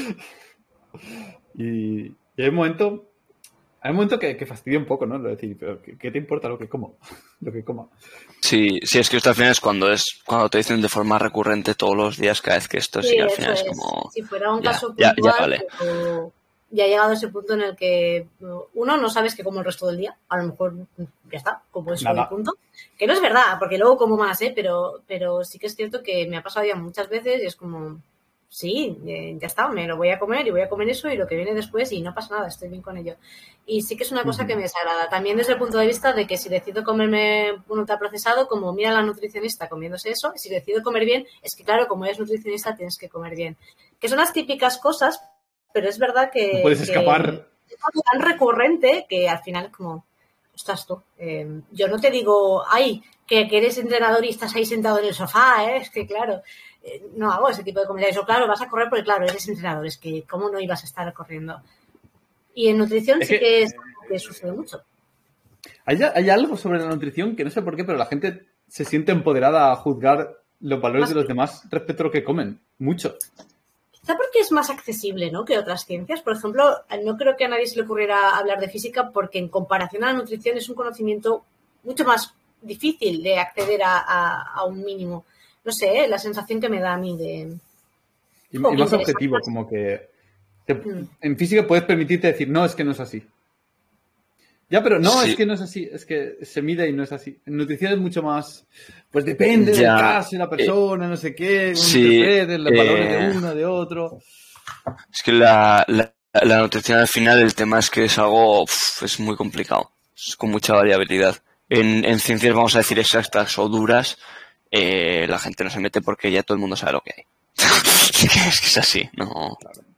Y hay un momento que fastidia un poco, ¿no? Lo de decir, pero ¿qué te importa lo que como? Lo que coma. Sí, es que esto al final es cuando te dicen de forma recurrente todos los días, cada vez que esto sí, al final es como... Si fuera un caso puntual, ya vale. Ya ha llegado ese punto en el que uno no sabes que como el resto del día, a lo mejor ya está, como eso el punto. Que no es verdad, porque luego como más, pero sí que es cierto que me ha pasado ya muchas veces y es como, sí, ya está, me lo voy a comer y voy a comer eso y lo que viene después y no pasa nada, estoy bien con ello. Y sí que es una cosa que me desagrada. También desde el punto de vista de que si decido comerme un ultraprocesado, como mira la nutricionista comiéndose eso, y si decido comer bien, es que claro, como eres nutricionista tienes que comer bien. Que son las típicas cosas, pero es verdad que... No puedes escapar. Es algo tan recurrente que al final es como, ostras tú, yo no te digo, ay, que eres entrenador y estás ahí sentado en el sofá, es que claro, no hago ese tipo de comentarios. O claro, vas a correr porque claro, eres entrenador, es que cómo no ibas a estar corriendo. Y en nutrición sí que sucede mucho. Hay algo sobre la nutrición que no sé por qué, pero la gente se siente empoderada a juzgar los valores de los demás respecto a lo que comen. Mucho. Quizá porque es más accesible, ¿no?, que otras ciencias. Por ejemplo, no creo que a nadie se le ocurriera hablar de física porque en comparación a la nutrición es un conocimiento mucho más difícil de acceder a un mínimo. No sé, la sensación que me da a mí de... Y más objetivo, como que en física puedes permitirte decir, no, es que no es así. Ya, pero no, sí. Es que no es así, es que se mide y no es así. En nutrición es mucho más, pues depende del caso de la persona, no sé qué, interpretes los valores de uno, de otro. Es que la nutrición al final, el tema es que es algo, es muy complicado, es con mucha variabilidad. En ciencias, vamos a decir, exactas o duras, la gente no se mete porque ya todo el mundo sabe lo que hay. Es que es así, ¿no?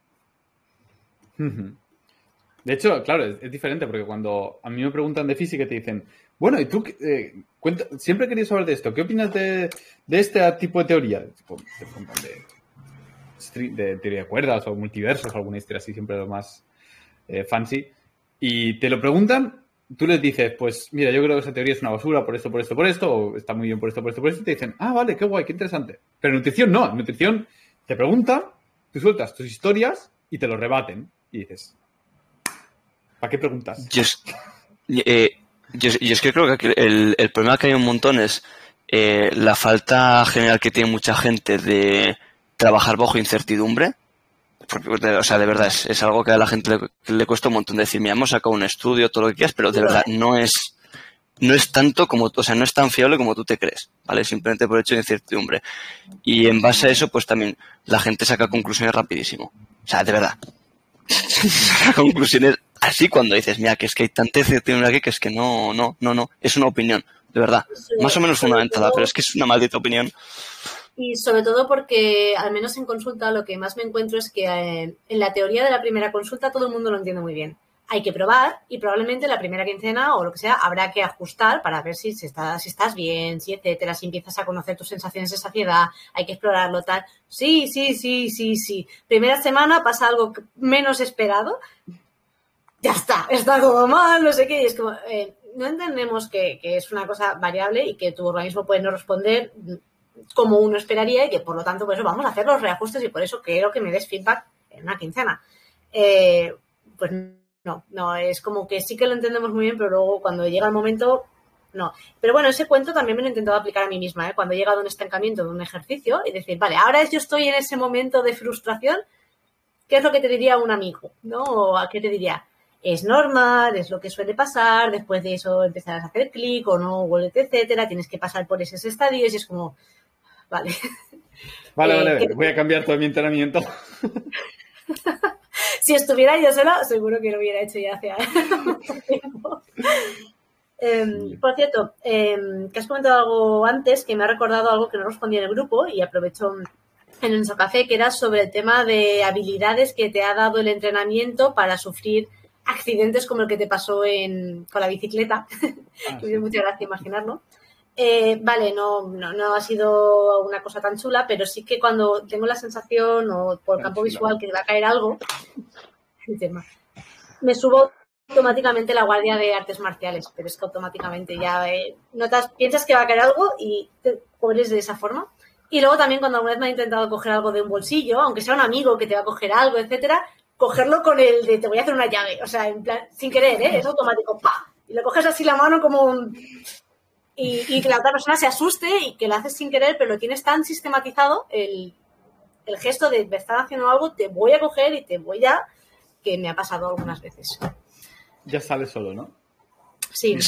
Claro. De hecho, claro, es diferente porque cuando a mí me preguntan de física te dicen, bueno, ¿y tú siempre he querido saber de esto? ¿Qué opinas de este tipo de teoría? De teoría de cuerdas o multiversos o alguna historia así, siempre lo más fancy. Y te lo preguntan, tú les dices, pues mira, yo creo que esa teoría es una basura por esto, o está muy bien por esto, y te dicen, ah, vale, qué guay, qué interesante. Pero en nutrición no, en nutrición te preguntan, tú sueltas tus historias y te lo rebaten. Y dices... ¿Para qué preguntas? Yo es que creo que el problema que hay un montón es la falta general que tiene mucha gente de trabajar bajo incertidumbre. Porque, o sea, de verdad, es algo que a la gente le cuesta un montón decir, mira, hemos sacado un estudio, todo lo que quieras, pero de verdad no es tanto como, o sea, no es tan fiable como tú te crees, ¿vale? Simplemente por el hecho de incertidumbre. Y en base a eso, pues también la gente saca conclusiones rapidísimo. O sea, de verdad. Conclusiones así cuando dices, mira, que es que hay tanta incertidumbre aquí que es que no, es una opinión, de verdad, más o menos fundamentada, pero es que es una maldita opinión. Y sobre todo porque, al menos en consulta, lo que más me encuentro es que en la teoría de la primera consulta todo el mundo lo entiende muy bien. Hay que probar y probablemente la primera quincena o lo que sea habrá que ajustar para ver si estás bien, si etcétera, si empiezas a conocer tus sensaciones de saciedad, hay que explorarlo tal. Sí. Primera semana pasa algo menos esperado, ya está todo mal, no sé qué, y es como, no entendemos que es una cosa variable y que tu organismo puede no responder como uno esperaría y que por lo tanto por eso vamos a hacer los reajustes y por eso quiero que me des feedback en una quincena. Pues no, es como que sí que lo entendemos muy bien, pero luego cuando llega el momento, no. Pero bueno, ese cuento también me lo he intentado aplicar a mí misma, cuando he llegado a un estancamiento de un ejercicio y decir, vale, ahora yo estoy en ese momento de frustración, ¿qué es lo que te diría un amigo? ¿No? ¿O a qué te diría? Es normal, es lo que suele pasar, después de eso empezarás a hacer clic o no, etcétera, tienes que pasar por esos estadios y es como, vale. Vale, voy a cambiar todo mi entrenamiento. Si estuviera yo sola, seguro que lo hubiera hecho ya hace mucho tiempo. Por cierto, que has comentado algo antes que me ha recordado algo que no respondí en el grupo y aprovecho en nuestro café, que era sobre el tema de habilidades que te ha dado el entrenamiento para sufrir accidentes como el que te pasó con la bicicleta, que me dio mucha gracia imaginarlo. Vale, no ha sido una cosa tan chula, pero sí que cuando tengo la sensación o por campo visual que va a caer algo, me subo automáticamente la guardia de artes marciales, pero es que automáticamente ya piensas que va a caer algo y te cubres de esa forma. Y luego también cuando alguna vez me ha intentado coger algo de un bolsillo, aunque sea un amigo que te va a coger algo, etcétera, cogerlo con el de te voy a hacer una llave. O sea, en plan, sin querer, es automático, ¡pa! Y le coges así la mano como un... Y que la otra persona se asuste y que lo haces sin querer, pero lo tienes tan sistematizado el gesto de me están haciendo algo, te voy a coger y te voy a... que me ha pasado algunas veces. Ya sale solo, ¿no? Sí.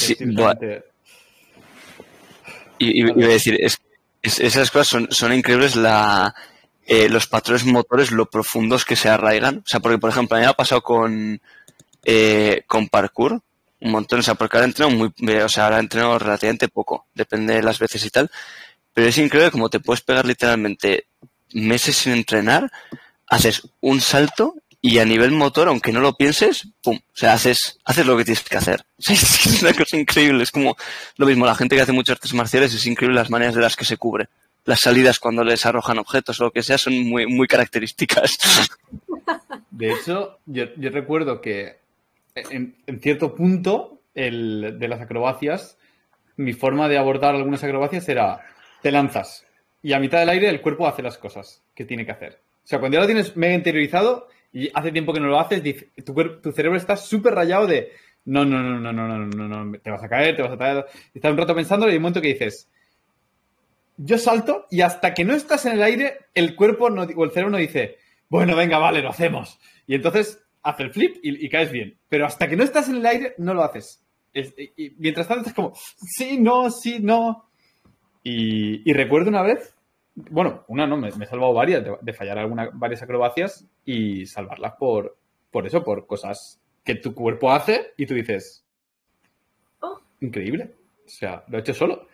Y iba a decir, esas cosas son increíbles, los patrones motores, lo profundos que se arraigan. O sea, porque, por ejemplo, a mí me ha pasado con parkour un montón. O sea, porque ahora entreno relativamente poco, depende de las veces y tal. Pero es increíble como te puedes pegar literalmente meses sin entrenar, haces un salto y a nivel motor, aunque no lo pienses, ¡pum! O sea, haces lo que tienes que hacer. O sea, es una cosa increíble. Es como lo mismo, la gente que hace muchas artes marciales, es increíble las maneras de las que se cubre. Las salidas cuando les arrojan objetos o lo que sea son muy, muy características. De hecho, yo recuerdo que en cierto punto de las acrobacias, mi forma de abordar algunas acrobacias era te lanzas y a mitad del aire el cuerpo hace las cosas que tiene que hacer. O sea, cuando ya lo tienes mega interiorizado y hace tiempo que no lo haces, tu cerebro está súper rayado de no, te vas a caer, y estás un rato pensando y hay un momento que dices yo salto y hasta que no estás en el aire el cuerpo o el cerebro no dice bueno, venga, vale, lo hacemos. Y entonces hace el flip y caes bien. Pero hasta que no estás en el aire no lo haces. Y mientras tanto estás como sí, no. Y recuerdo una vez, bueno, una no, me he salvado varias de fallar varias acrobacias y salvarlas por eso, por cosas que tu cuerpo hace y tú dices, oh, increíble. O sea, lo he hecho solo.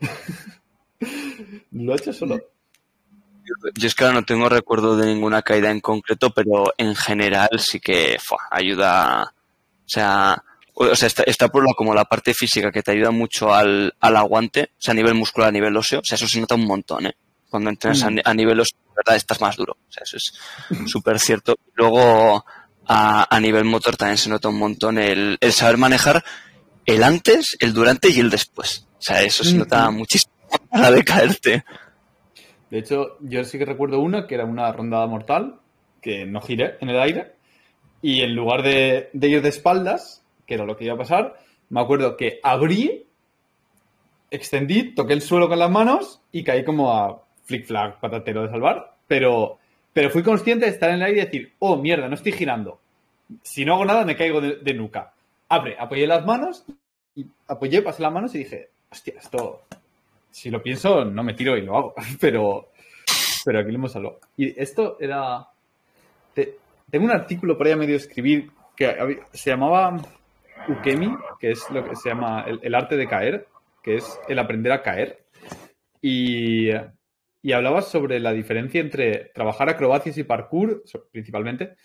Lo he hecho solo. Yo es que ahora no tengo recuerdo de ninguna caída en concreto, pero en general sí que ayuda. O sea está por como la parte física que te ayuda mucho al aguante, o sea, a nivel muscular, a nivel óseo. O sea, eso se nota un montón, ¿eh? Cuando entrenas a nivel óseo, de verdad, estás más duro. O sea, eso es súper cierto. Luego, a nivel motor también se nota un montón el saber manejar el antes, el durante y el después. O sea, eso se nota muchísimo a la de caerte. De hecho, yo sí que recuerdo una que era una rondada mortal, que no giré en el aire, y en lugar de ir de espaldas, que era lo que iba a pasar, me acuerdo que abrí, extendí, toqué el suelo con las manos y caí como a flick-flack, patatero de salvar, pero fui consciente de estar en el aire y decir, oh, mierda, no estoy girando. Si no hago nada, me caigo de nuca. Apoyé las manos, pasé las manos y dije, hostia, esto... Si lo pienso, no me tiro y lo hago. Pero aquí lo hemos salvado. Y esto era... Tengo un artículo por ahí a medio escribir que se llamaba Ukemi, que es lo que se llama el arte de caer, que es el aprender a caer. Y hablaba sobre la diferencia entre trabajar acrobacias y parkour, principalmente,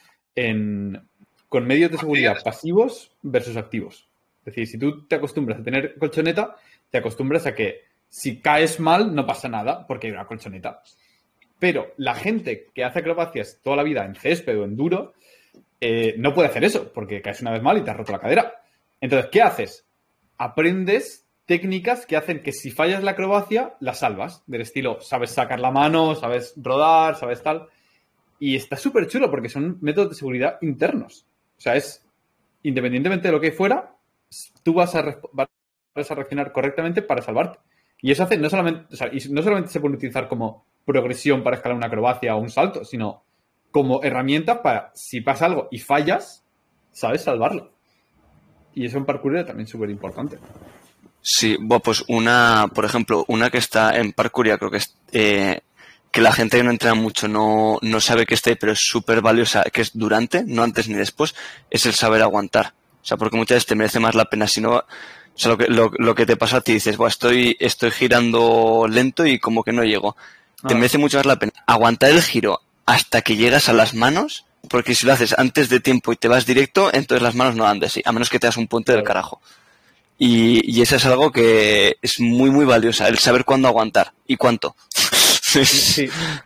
con medios de seguridad pasivos versus activos. Es decir, si tú te acostumbras a tener colchoneta, te acostumbras a que si caes mal, no pasa nada, porque hay una colchoneta. Pero la gente que hace acrobacias toda la vida en césped o en duro, no puede hacer eso, porque caes una vez mal y te has roto la cadera. Entonces, ¿qué haces? Aprendes técnicas que hacen que si fallas la acrobacia, la salvas. Del estilo, sabes sacar la mano, sabes rodar, sabes tal. Y está súper chulo, porque son métodos de seguridad internos. O sea, independientemente de lo que fuera, tú vas a reaccionar correctamente para salvarte. Y eso hace no solamente se puede utilizar como progresión para escalar una acrobacia o un salto, sino como herramienta para, si pasa algo y fallas, sabes salvarlo. Y eso en parkour es también súper importante. Sí, bueno, pues por ejemplo, una que está en parkour, ya creo que es que la gente que no entrena mucho no sabe que esté, pero es súper valiosa, que es durante, no antes ni después, es el saber aguantar. O sea, porque muchas veces te merece más la pena si no... O sea, lo que te pasa a ti, dices, estoy girando lento y como que no llego. Te merece mucho más la pena aguantar el giro hasta que llegas a las manos, porque si lo haces antes de tiempo y te vas directo, entonces las manos no dan de sí, a menos que te das un puente del carajo. Y eso es algo que es muy, muy valiosa, el saber cuándo aguantar y cuánto. Sí,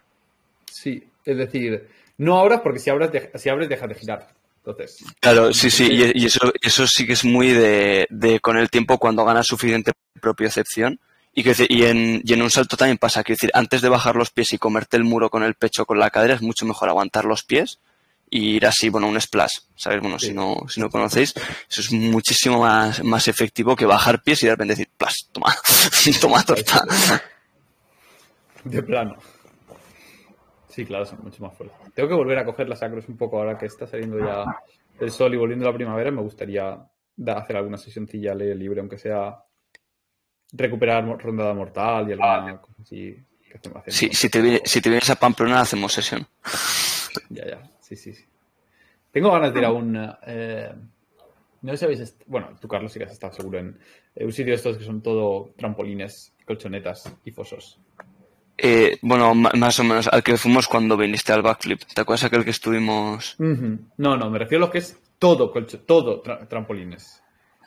es decir, no abras porque si abres dejas de girar. Entonces, claro, sí, y eso sí que es muy de con el tiempo, cuando ganas suficiente propiocepción Y en un salto también pasa, quiero decir, antes de bajar los pies y comerte el muro con el pecho o con la cadera, es mucho mejor aguantar los pies y ir así, bueno, un splash, ¿sabes? Bueno, sí. si no conocéis, eso es muchísimo más efectivo que bajar pies y de repente decir, plas, toma torta. De plano. Sí, claro, son mucho más fuertes. Tengo que volver a coger las acros un poco ahora que está saliendo ya el sol y volviendo la primavera. Me gustaría hacer alguna sesioncilla al aire libre, aunque sea recuperar rondada mortal y alguna cosa así. Sí, si te vienes a Pamplona hacemos sesión. Ya. Sí. Tengo ganas de ir a un... no sé si habéis... Bueno, tú, Carlos, sí que has estado seguro en un sitio de estos que son todo trampolines, colchonetas y fosos. Bueno, más o menos al que fuimos cuando viniste al backflip. ¿Te acuerdas aquel que estuvimos? No, me refiero a lo que es todo trampolines.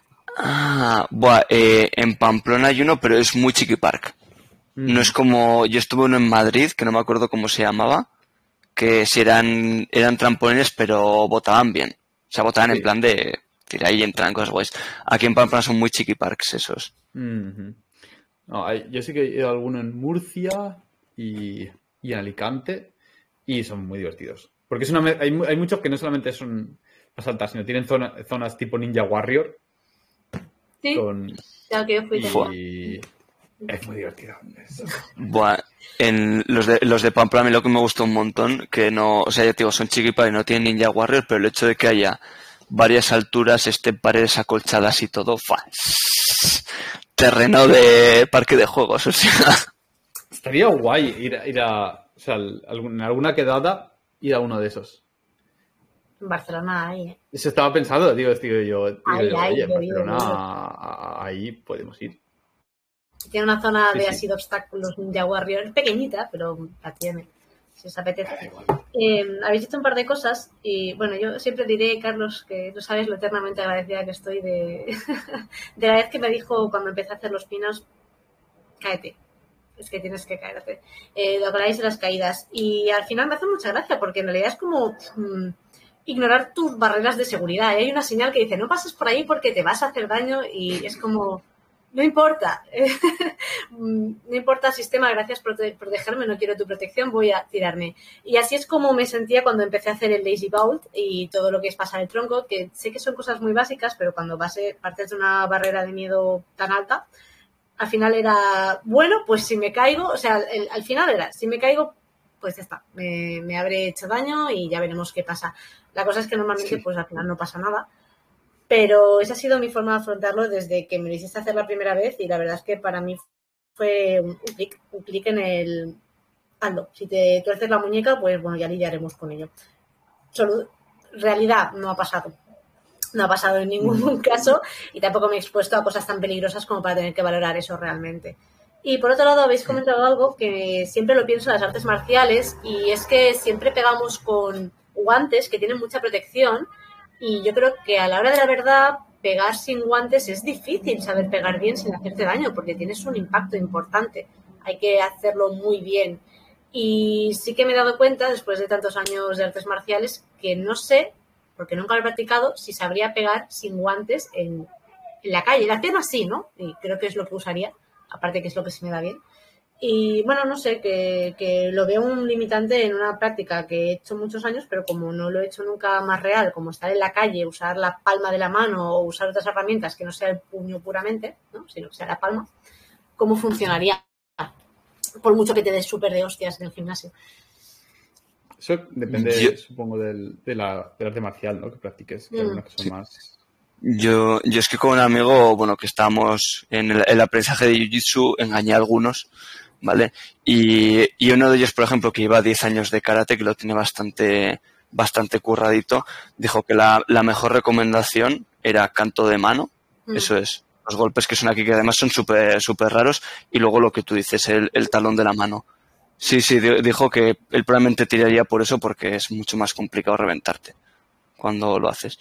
En Pamplona hay uno, pero es muy chiqui park. No es como... Yo estuve uno en Madrid, que no me acuerdo cómo se llamaba, que si eran trampolines, pero botaban bien. O sea, botaban en plan de... Tira, ahí entran cosas guays. Aquí en Pamplona son muy chiqui parks esos. No, yo sí que he ido a alguno en Murcia y en Alicante y son muy divertidos. Porque hay muchos que no solamente son para saltar, sino tienen zonas tipo Ninja Warrior. Sí, ya que yo fui y es muy divertido. En los de Pamplona, a mí lo que me gustó un montón, que no, o sea, ya te digo, son chiquipas y no tienen Ninja Warrior, pero el hecho de que haya varias alturas, paredes acolchadas y todo, terreno de parque de juegos, o sea. Estaría guay ir a o sea, en alguna quedada ir a uno de esos. En Barcelona hay, ¿eh? Eso estaba pensado, digo yo, oye, en Barcelona ahí podemos ir. Tiene una zona de así de obstáculos Ninja Warrior, pequeñita, pero la tiene, si os apetece. Habéis hecho un par de cosas y, bueno, yo siempre diré, Carlos, que tú sabes lo eternamente agradecida que estoy de la vez que me dijo cuando empecé a hacer los pinos, cáete, es que tienes que caerte. Lo habláis de las caídas y al final me hace mucha gracia porque en realidad es como ignorar tus barreras de seguridad. Hay una señal que dice, no pases por ahí porque te vas a hacer daño y es como... No importa, no importa sistema, gracias por protegerme, no quiero tu protección, voy a tirarme. Y así es como me sentía cuando empecé a hacer el Lazy Bolt y todo lo que es pasar el tronco, que sé que son cosas muy básicas, pero cuando partes de una barrera de miedo tan alta, al final era, bueno, pues si me caigo, o sea, al final era, si me caigo, pues ya está, me habré hecho daño y ya veremos qué pasa. La cosa es que normalmente pues al final no pasa nada. Pero esa ha sido mi forma de afrontarlo desde que me lo hiciste hacer la primera vez y la verdad es que para mí fue un clic en el ando. Si te tuerces la muñeca, pues bueno, ya lidiaremos con ello. Realidad no ha pasado. No ha pasado en ningún caso y tampoco me he expuesto a cosas tan peligrosas como para tener que valorar eso realmente. Y por otro lado, habéis comentado algo que siempre lo pienso en las artes marciales y es que siempre pegamos con guantes que tienen mucha protección. Y yo creo que a la hora de la verdad, pegar sin guantes es difícil saber pegar bien sin hacerte daño, porque tienes un impacto importante. Hay que hacerlo muy bien. Y sí que me he dado cuenta, después de tantos años de artes marciales, que no sé, porque nunca lo he practicado, si sabría pegar sin guantes en la calle. La hacen así, ¿no? Y creo que es lo que usaría, aparte que es lo que se me da bien. Y bueno, no sé, que lo veo un limitante en una práctica que he hecho muchos años, pero como no lo he hecho nunca más real, como estar en la calle, usar la palma de la mano o usar otras herramientas que no sea el puño puramente, ¿no? Sino que sea la palma, ¿cómo funcionaría? Por mucho que te des súper de hostias en el gimnasio. Eso depende, supongo, del arte marcial, ¿no? Que practiques, que algunas que son más... Yo es que con un amigo, bueno, que estábamos en el aprendizaje de Jiu-Jitsu, engañé a algunos, ¿vale? Y uno de ellos, por ejemplo, que lleva 10 años de karate, que lo tiene bastante curradito, dijo que la mejor recomendación era canto de mano, eso es, los golpes que son aquí, que además son súper raros, y luego lo que tú dices, el talón de la mano. Sí, dijo que él probablemente tiraría por eso porque es mucho más complicado reventarte cuando lo haces.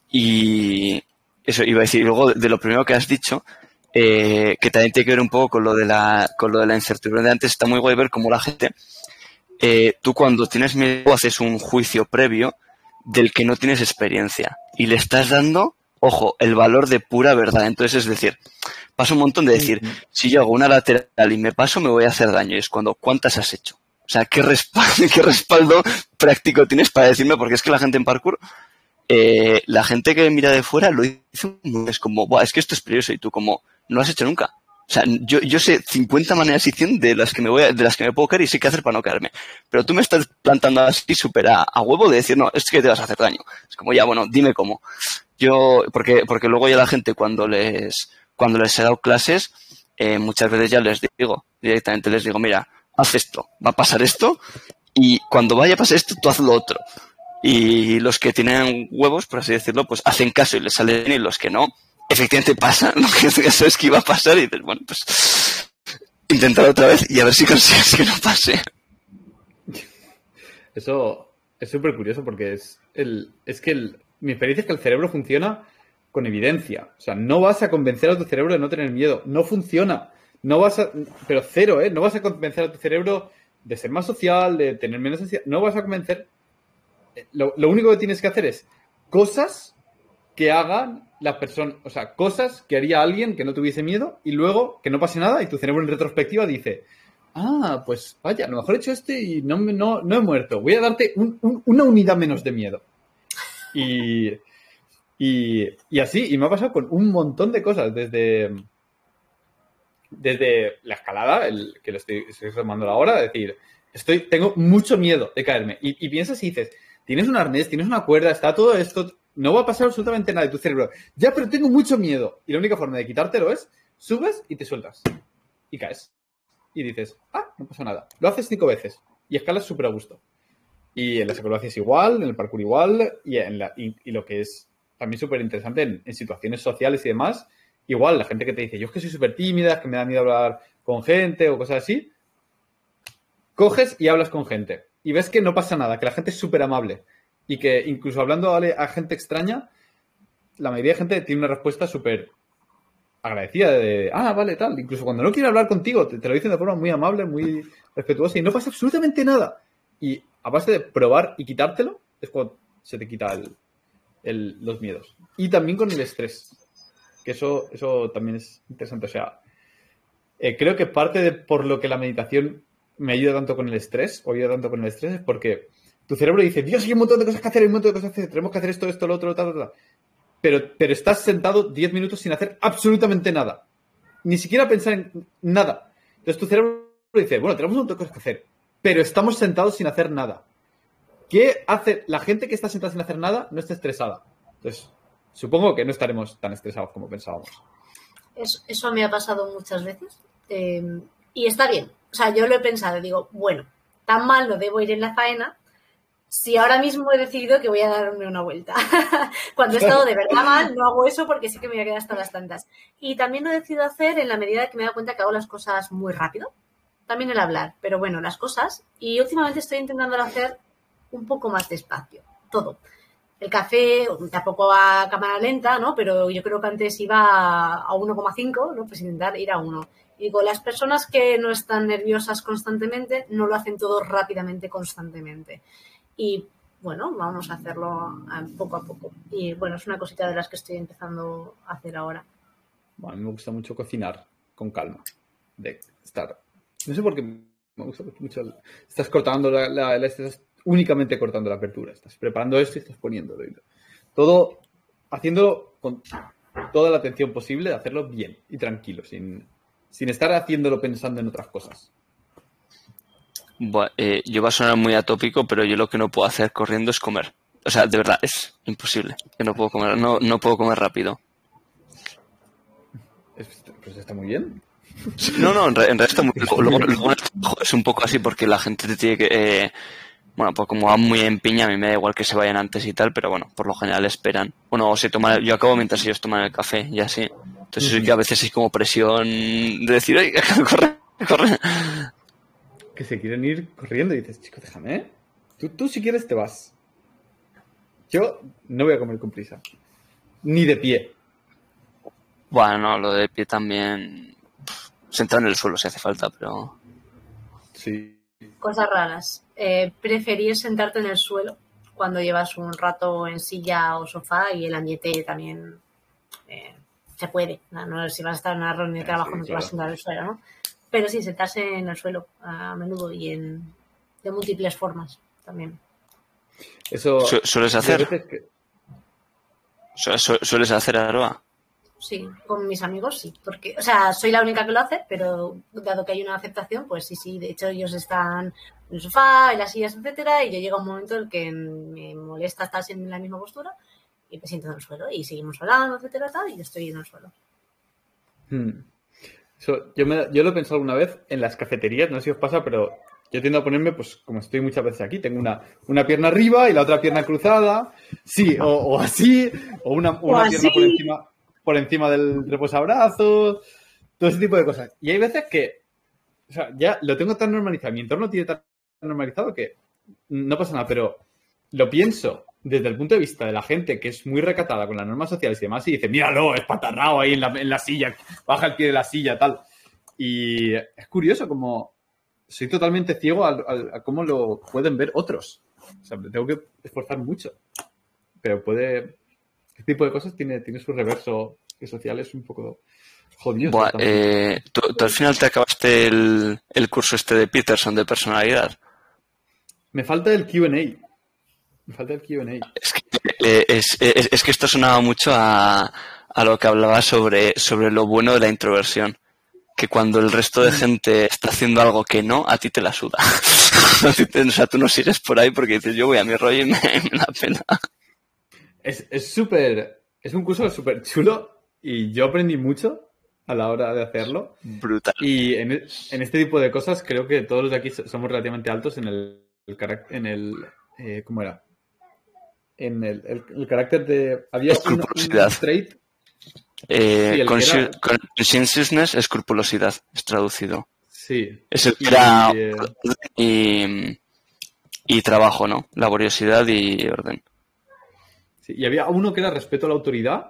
Y eso iba a decir, y luego de lo primero que has dicho, que también tiene que ver un poco con lo de la incertidumbre de antes, está muy guay ver cómo la gente, tú cuando tienes miedo haces un juicio previo del que no tienes experiencia y le estás dando, ojo, el valor de pura verdad. Entonces, es decir, pasa un montón de decir, si yo hago una lateral y me paso, me voy a hacer daño. Y es cuando, ¿cuántas has hecho? O sea, ¿qué respaldo práctico tienes para decirme? Porque es que la gente en parkour, la gente que mira de fuera lo dice, es como, buah, es que esto es peligroso, y tú como, no lo has hecho nunca. O sea, yo sé 50 maneras y 100 de las que me puedo caer y sé qué hacer para no caerme. Pero tú me estás plantando así súper a huevo de decir, no, es que te vas a hacer daño. Es como, ya, bueno, dime cómo. Porque luego ya la gente cuando les he dado clases, muchas veces ya directamente les digo, mira, haz esto, va a pasar esto, y cuando vaya a pasar esto, tú haz lo otro. Y los que tienen huevos, por así decirlo, pues hacen caso y les sale bien, y los que no, efectivamente pasa lo que sabes que iba a pasar, y dices, bueno, pues intentar otra vez y a ver si consigues que no pase. Eso es súper curioso porque mi experiencia es que el cerebro funciona con evidencia. O sea, no vas a convencer a tu cerebro de no tener miedo. No funciona. Pero cero, ¿eh? No vas a convencer a tu cerebro de ser más social, de tener menos ansiedad. No vas a convencer. Lo único que tienes que hacer es cosas que hagan las personas, o sea, cosas que haría alguien que no tuviese miedo, y luego que no pase nada y tu cerebro en retrospectiva dice, pues vaya, a lo mejor he hecho esto y no he muerto. Voy a darte una unidad menos de miedo. Y así, y me ha pasado con un montón de cosas, desde la escalada, que lo estoy tomando ahora, es decir, tengo mucho miedo de caerme. Y piensas y dices, tienes un arnés, tienes una cuerda, está todo esto, no va a pasar absolutamente nada de tu cerebro. Ya, pero tengo mucho miedo. Y la única forma de quitártelo es, subes y te sueltas. Y caes. Y dices, no pasa nada. Lo haces 5 veces. Y escalas súper a gusto. Y en las acrobacias igual, en el parkour igual, y lo que es también súper interesante en situaciones sociales y demás, igual, la gente que te dice, yo es que soy súper tímida, es que me da miedo hablar con gente o cosas así, coges y hablas con gente. Y ves que no pasa nada, que la gente es súper amable. Y que incluso hablando a gente extraña, la mayoría de gente tiene una respuesta súper agradecida de, vale, tal. Incluso cuando no quiere hablar contigo, te lo dicen de forma muy amable, muy respetuosa, y no pasa absolutamente nada. Y a base de probar y quitártelo, es cuando se te quita los miedos. Y también con el estrés. Que eso también es interesante. O sea, creo que parte de por lo que la meditación me ayuda tanto con el estrés, es porque tu cerebro dice, Dios, hay un montón de cosas que hacer, tenemos que hacer esto, lo otro, tal. Pero estás sentado 10 minutos sin hacer absolutamente nada. Ni siquiera pensar en nada. Entonces tu cerebro dice, bueno, tenemos un montón de cosas que hacer, pero estamos sentados sin hacer nada. ¿Qué hace? La gente que está sentada sin hacer nada no está estresada. Entonces, supongo que no estaremos tan estresados como pensábamos. Eso me ha pasado muchas veces. Y está bien. O sea, yo lo he pensado. Digo, bueno, tan mal no debo ir en la faena si ahora mismo he decidido que voy a darme una vuelta. Cuando he estado de verdad mal, no hago eso porque sé que me voy a quedar hasta las tantas. Y también lo he decidido hacer en la medida que me he dado cuenta que hago las cosas muy rápido. También el hablar, pero bueno, las cosas. Y últimamente estoy intentando hacer un poco más despacio, todo. El café, tampoco a cámara lenta, ¿no? Pero yo creo que antes iba a 1,5, ¿no? Pues intentar ir a 1. Y digo, las personas que no están nerviosas constantemente no lo hacen todo rápidamente, constantemente. Y bueno, vamos a hacerlo poco a poco. Y bueno, es una cosita de las que estoy empezando a hacer ahora. Bueno, a mí me gusta mucho cocinar con calma. De estar... No sé por qué me gusta mucho. Estás cortando estás únicamente cortando la apertura. Estás preparando esto y estás poniéndolo. Todo haciéndolo con toda la atención posible, de hacerlo bien y tranquilo, sin estar haciéndolo pensando en otras cosas. Bueno, yo va a sonar muy atópico, pero yo lo que no puedo hacer corriendo es comer. O sea, de verdad, es imposible. Que no puedo comer, no puedo comer rápido. Pues está muy bien. No, en realidad está muy bien. Luego es un poco así porque la gente te tiene que... bueno, pues como van muy en piña, a mí me da igual que se vayan antes y tal, pero bueno, por lo general esperan. Bueno, o se toman... Yo acabo mientras ellos toman el café y así. Entonces sí que a veces es como presión de decir, ¡ay, corre! Que se quieren ir corriendo y dices, chico, déjame, ¿eh? Tú si quieres te vas. Yo no voy a comer con prisa. Ni de pie. Bueno, no, lo de pie también... sentar en el suelo si hace falta, pero... Sí. Cosas raras. ¿Preferís sentarte en el suelo cuando llevas un rato en silla o sofá y el ambiente también se puede. No, si vas a estar en una reunión de trabajo no te vas a sentar en el suelo, ¿no? Pero sí, sentarse en el suelo a menudo y de múltiples formas también. Eso ¿Sueles hacer? ¿Sueles hacer, Aroa? Sí, con mis amigos sí, porque, o sea, soy la única que lo hace, pero dado que hay una aceptación, pues sí, de hecho ellos están en el sofá, en las sillas, etcétera, y yo llega un momento en el que me molesta estar en la misma postura y me siento en el suelo y seguimos hablando, etcétera, tal, y yo estoy en el suelo. Yo lo he pensado alguna vez en las cafeterías, no sé si os pasa, pero yo tiendo a ponerme, pues como estoy muchas veces aquí, tengo una pierna arriba y la otra pierna cruzada, sí, o así, o una pierna por encima del reposabrazos, todo ese tipo de cosas. Y hay veces que, o sea, ya lo tengo tan normalizado, mi entorno tiene tan normalizado que no pasa nada, pero lo pienso desde el punto de vista de la gente que es muy recatada con las normas sociales y demás y dice, míralo, espatarrado ahí en la silla, baja el pie de la silla, tal. Y es curioso como soy totalmente ciego a cómo lo pueden ver otros. O sea, me tengo que esforzar mucho. Pero este tipo de cosas tiene su reverso social, es un poco jodido. ¿Tú al final te acabaste el curso este de Peterson de personalidad? Me falta el Q&A. Es que esto sonaba mucho a lo que hablaba sobre lo bueno de la introversión. Que cuando el resto de gente está haciendo algo que no, a ti te la suda. O sea, tú no sigues por ahí porque dices, yo voy a mi rollo y me da pena. Es un curso súper chulo y yo aprendí mucho a la hora de hacerlo. Brutal. Y en este tipo de cosas creo que todos los de aquí somos relativamente altos en el ¿cómo era? En el carácter de... Había un trait... Conscientiousness, escrupulosidad, es traducido. Sí. Es el que era y trabajo, ¿no? Laboriosidad y orden. Sí, y había uno que era respeto a la autoridad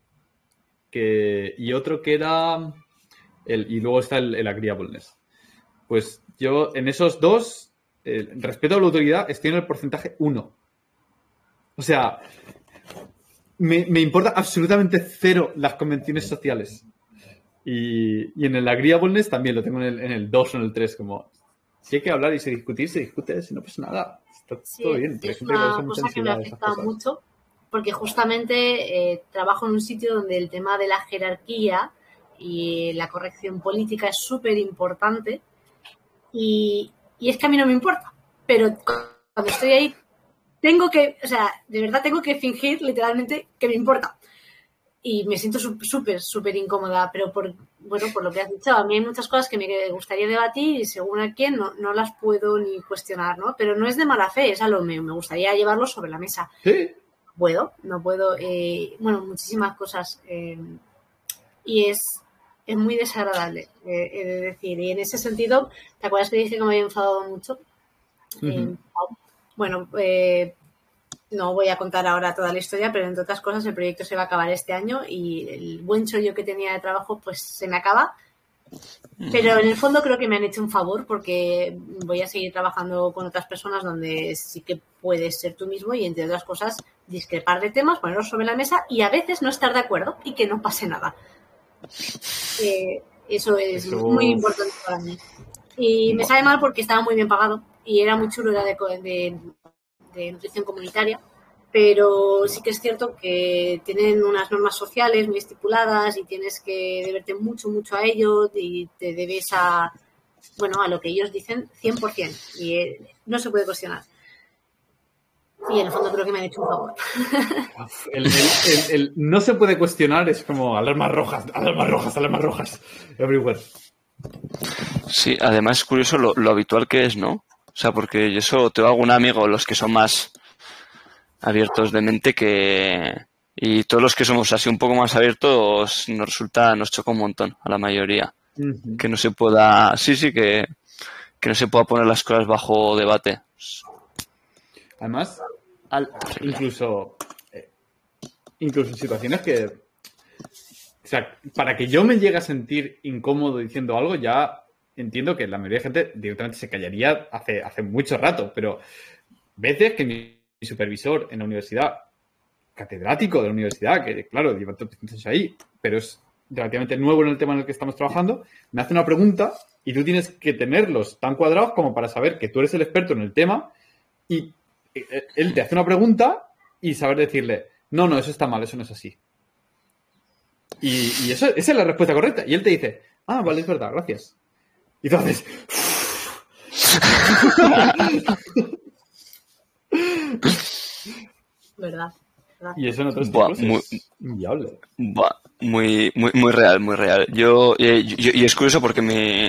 y otro que era y luego está el agreeableness. Pues yo en esos dos, el respeto a la autoridad estoy en el porcentaje 1. O sea, me importa absolutamente cero las convenciones sociales. Y en el agreeableness también lo tengo en el 2 o en el 3, como si hay que hablar y se discute, si no pasa nada. Está todo bien. Es una cosa que me afecta mucho, porque justamente trabajo en un sitio donde el tema de la jerarquía y la corrección política es súper importante y es que a mí no me importa, pero cuando estoy ahí de verdad tengo que fingir literalmente que me importa. Y me siento súper incómoda, pero por lo que has dicho, a mí hay muchas cosas que me gustaría debatir y según a quién no las puedo ni cuestionar, ¿no? Pero no es de mala fe, es algo me gustaría llevarlo sobre la mesa. ¿Sí? No puedo, muchísimas cosas. Y es muy desagradable, he de decir. Y en ese sentido, ¿te acuerdas que dije que me había enfadado mucho? Uh-huh. No voy a contar ahora toda la historia, pero entre otras cosas el proyecto se va a acabar este año y el buen chollo que tenía de trabajo pues se me acaba. Pero en el fondo creo que me han hecho un favor porque voy a seguir trabajando con otras personas donde sí que puedes ser tú mismo y entre otras cosas discrepar de temas, ponerlos sobre la mesa y a veces no estar de acuerdo y que no pase nada. Eso es muy importante para mí. Y me sabe mal porque estaba muy bien pagado y era muy chulo, era de nutrición comunitaria, pero sí que es cierto que tienen unas normas sociales muy estipuladas y tienes que deberte mucho a ellos y te debes a lo que ellos dicen 100% y no se puede cuestionar. Y en el fondo creo que me han hecho un favor. El no se puede cuestionar es como alarmas rojas everywhere. Sí, además es curioso lo habitual que es, ¿no? O sea, porque yo solo tengo algún amigo, los que son más abiertos de mente y todos los que somos así un poco más abiertos nos choca un montón a la mayoría. Uh-huh. Que no se pueda, que no se pueda poner las cosas bajo debate. Además, incluso en situaciones que, o sea, para que yo me llegue a sentir incómodo diciendo algo, ya entiendo que la mayoría de gente directamente se callaría hace mucho rato, pero veces que mi supervisor en la universidad catedrático de la universidad, que claro, lleva 300 años ahí, pero es relativamente nuevo en el tema en el que estamos trabajando, me hace una pregunta y tú tienes que tenerlos tan cuadrados como para saber que tú eres el experto en el tema y él te hace una pregunta y saber decirle, no, eso está mal, eso no es así. Y esa es la respuesta correcta. Y él te dice, vale, es verdad, gracias. Y entonces... ¿Verdad? Y eso en otros tipos es inviable. Muy real, muy real. Y es curioso porque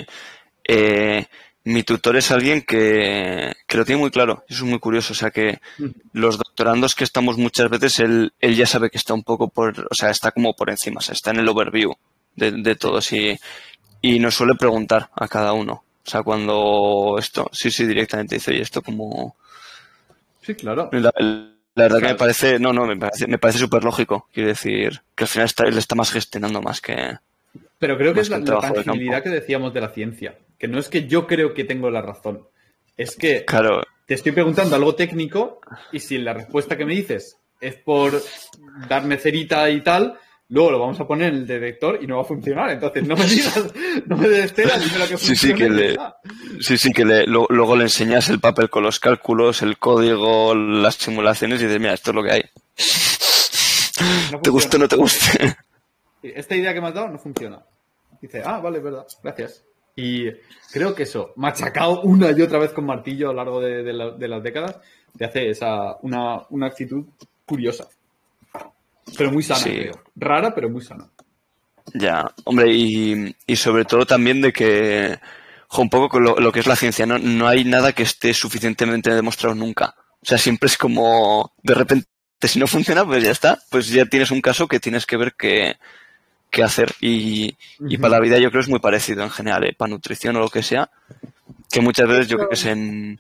mi tutor es alguien que lo tiene muy claro. Eso es muy curioso. O sea que los doctorandos que estamos muchas veces, él ya sabe que está un poco está como por encima. O sea, está en el overview de todos y nos suele preguntar a cada uno. O sea, cuando sí, directamente dice, oye, esto como... Sí, claro. La verdad que me parece súper lógico. Quiero decir que al final él está más gestionando más que... Pero creo que es la tangibilidad que decíamos de la ciencia. Que no es que yo creo que tengo la razón. Es que te estoy preguntando algo técnico y si la respuesta que me dices es por darme cerita y tal, luego lo vamos a poner en el detector y no va a funcionar. Entonces no me digas, no me desesperas, dime lo que funciona. Luego le enseñas el papel con los cálculos, el código, las simulaciones y dices, mira, esto es lo que hay. ¿Te guste o no te guste? Esta idea que me has dado no funciona. Dice, vale, es verdad, gracias. Y creo que eso, machacado una y otra vez con martillo a lo largo de las décadas, te hace una actitud curiosa. Pero muy sana, sí. Creo. Rara, pero muy sana. Ya, hombre, y sobre todo también de que, un poco con lo que es la ciencia, no hay nada que esté suficientemente demostrado nunca. O sea, siempre es como, de repente, si no funciona, pues ya está. Pues ya tienes un caso que tienes que ver qué hacer. Y para la vida yo creo que es muy parecido en general, para nutrición o lo que sea. Que muchas veces yo creo que es en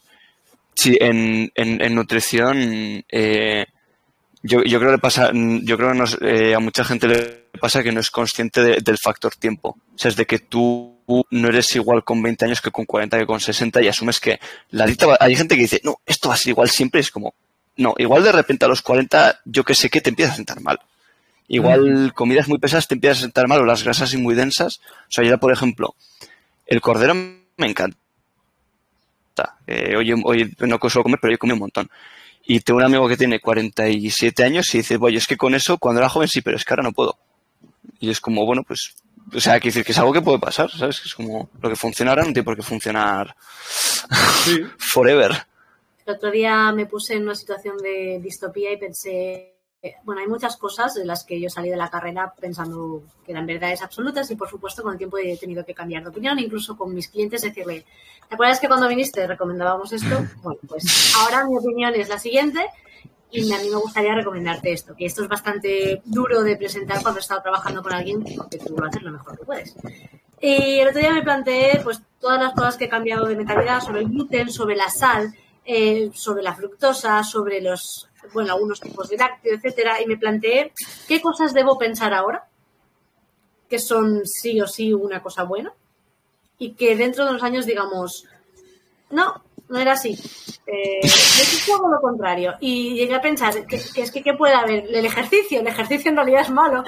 nutrición... Yo creo que pasa, a mucha gente le pasa que no es consciente del factor tiempo. O sea, es de que tú no eres igual con 20 años que con 40, que con 60 y asumes que hay gente que dice, no, esto va a ser igual siempre. Es como, no, igual de repente a los 40 yo que sé que te empiezas a sentar mal. Igual comidas muy pesadas te empiezas a sentar mal o las grasas muy densas. O sea, yo por ejemplo, el cordero me encanta. Hoy no suelo comer, pero yo comí un montón. Y tengo un amigo que tiene 47 años y dice, oye, es que con eso, cuando era joven sí, pero es que ahora no puedo. Y es como, bueno, pues, o sea, hay que decir que es algo que puede pasar, ¿sabes? Que es como, lo que funciona ahora no tiene por qué funcionar forever. El otro día me puse en una situación de distopía y pensé, bueno, hay muchas cosas de las que yo salí de la carrera pensando que eran verdades absolutas y, por supuesto, con el tiempo he tenido que cambiar de opinión, incluso con mis clientes decirle, ¿te acuerdas que cuando viniste recomendábamos esto? Bueno, pues ahora mi opinión es la siguiente y a mí me gustaría recomendarte esto, que esto es bastante duro de presentar cuando he estado trabajando con alguien porque tú lo haces lo mejor que puedes. Y el otro día me planteé pues todas las cosas que he cambiado de mentalidad sobre el gluten, sobre la sal, sobre la fructosa, sobre algunos tipos de lácteo, etcétera, y me planteé qué cosas debo pensar ahora que son sí o sí una cosa buena y que dentro de unos años digamos no era así, yo hago lo contrario y llegué a pensar que puede haber el ejercicio en realidad es malo.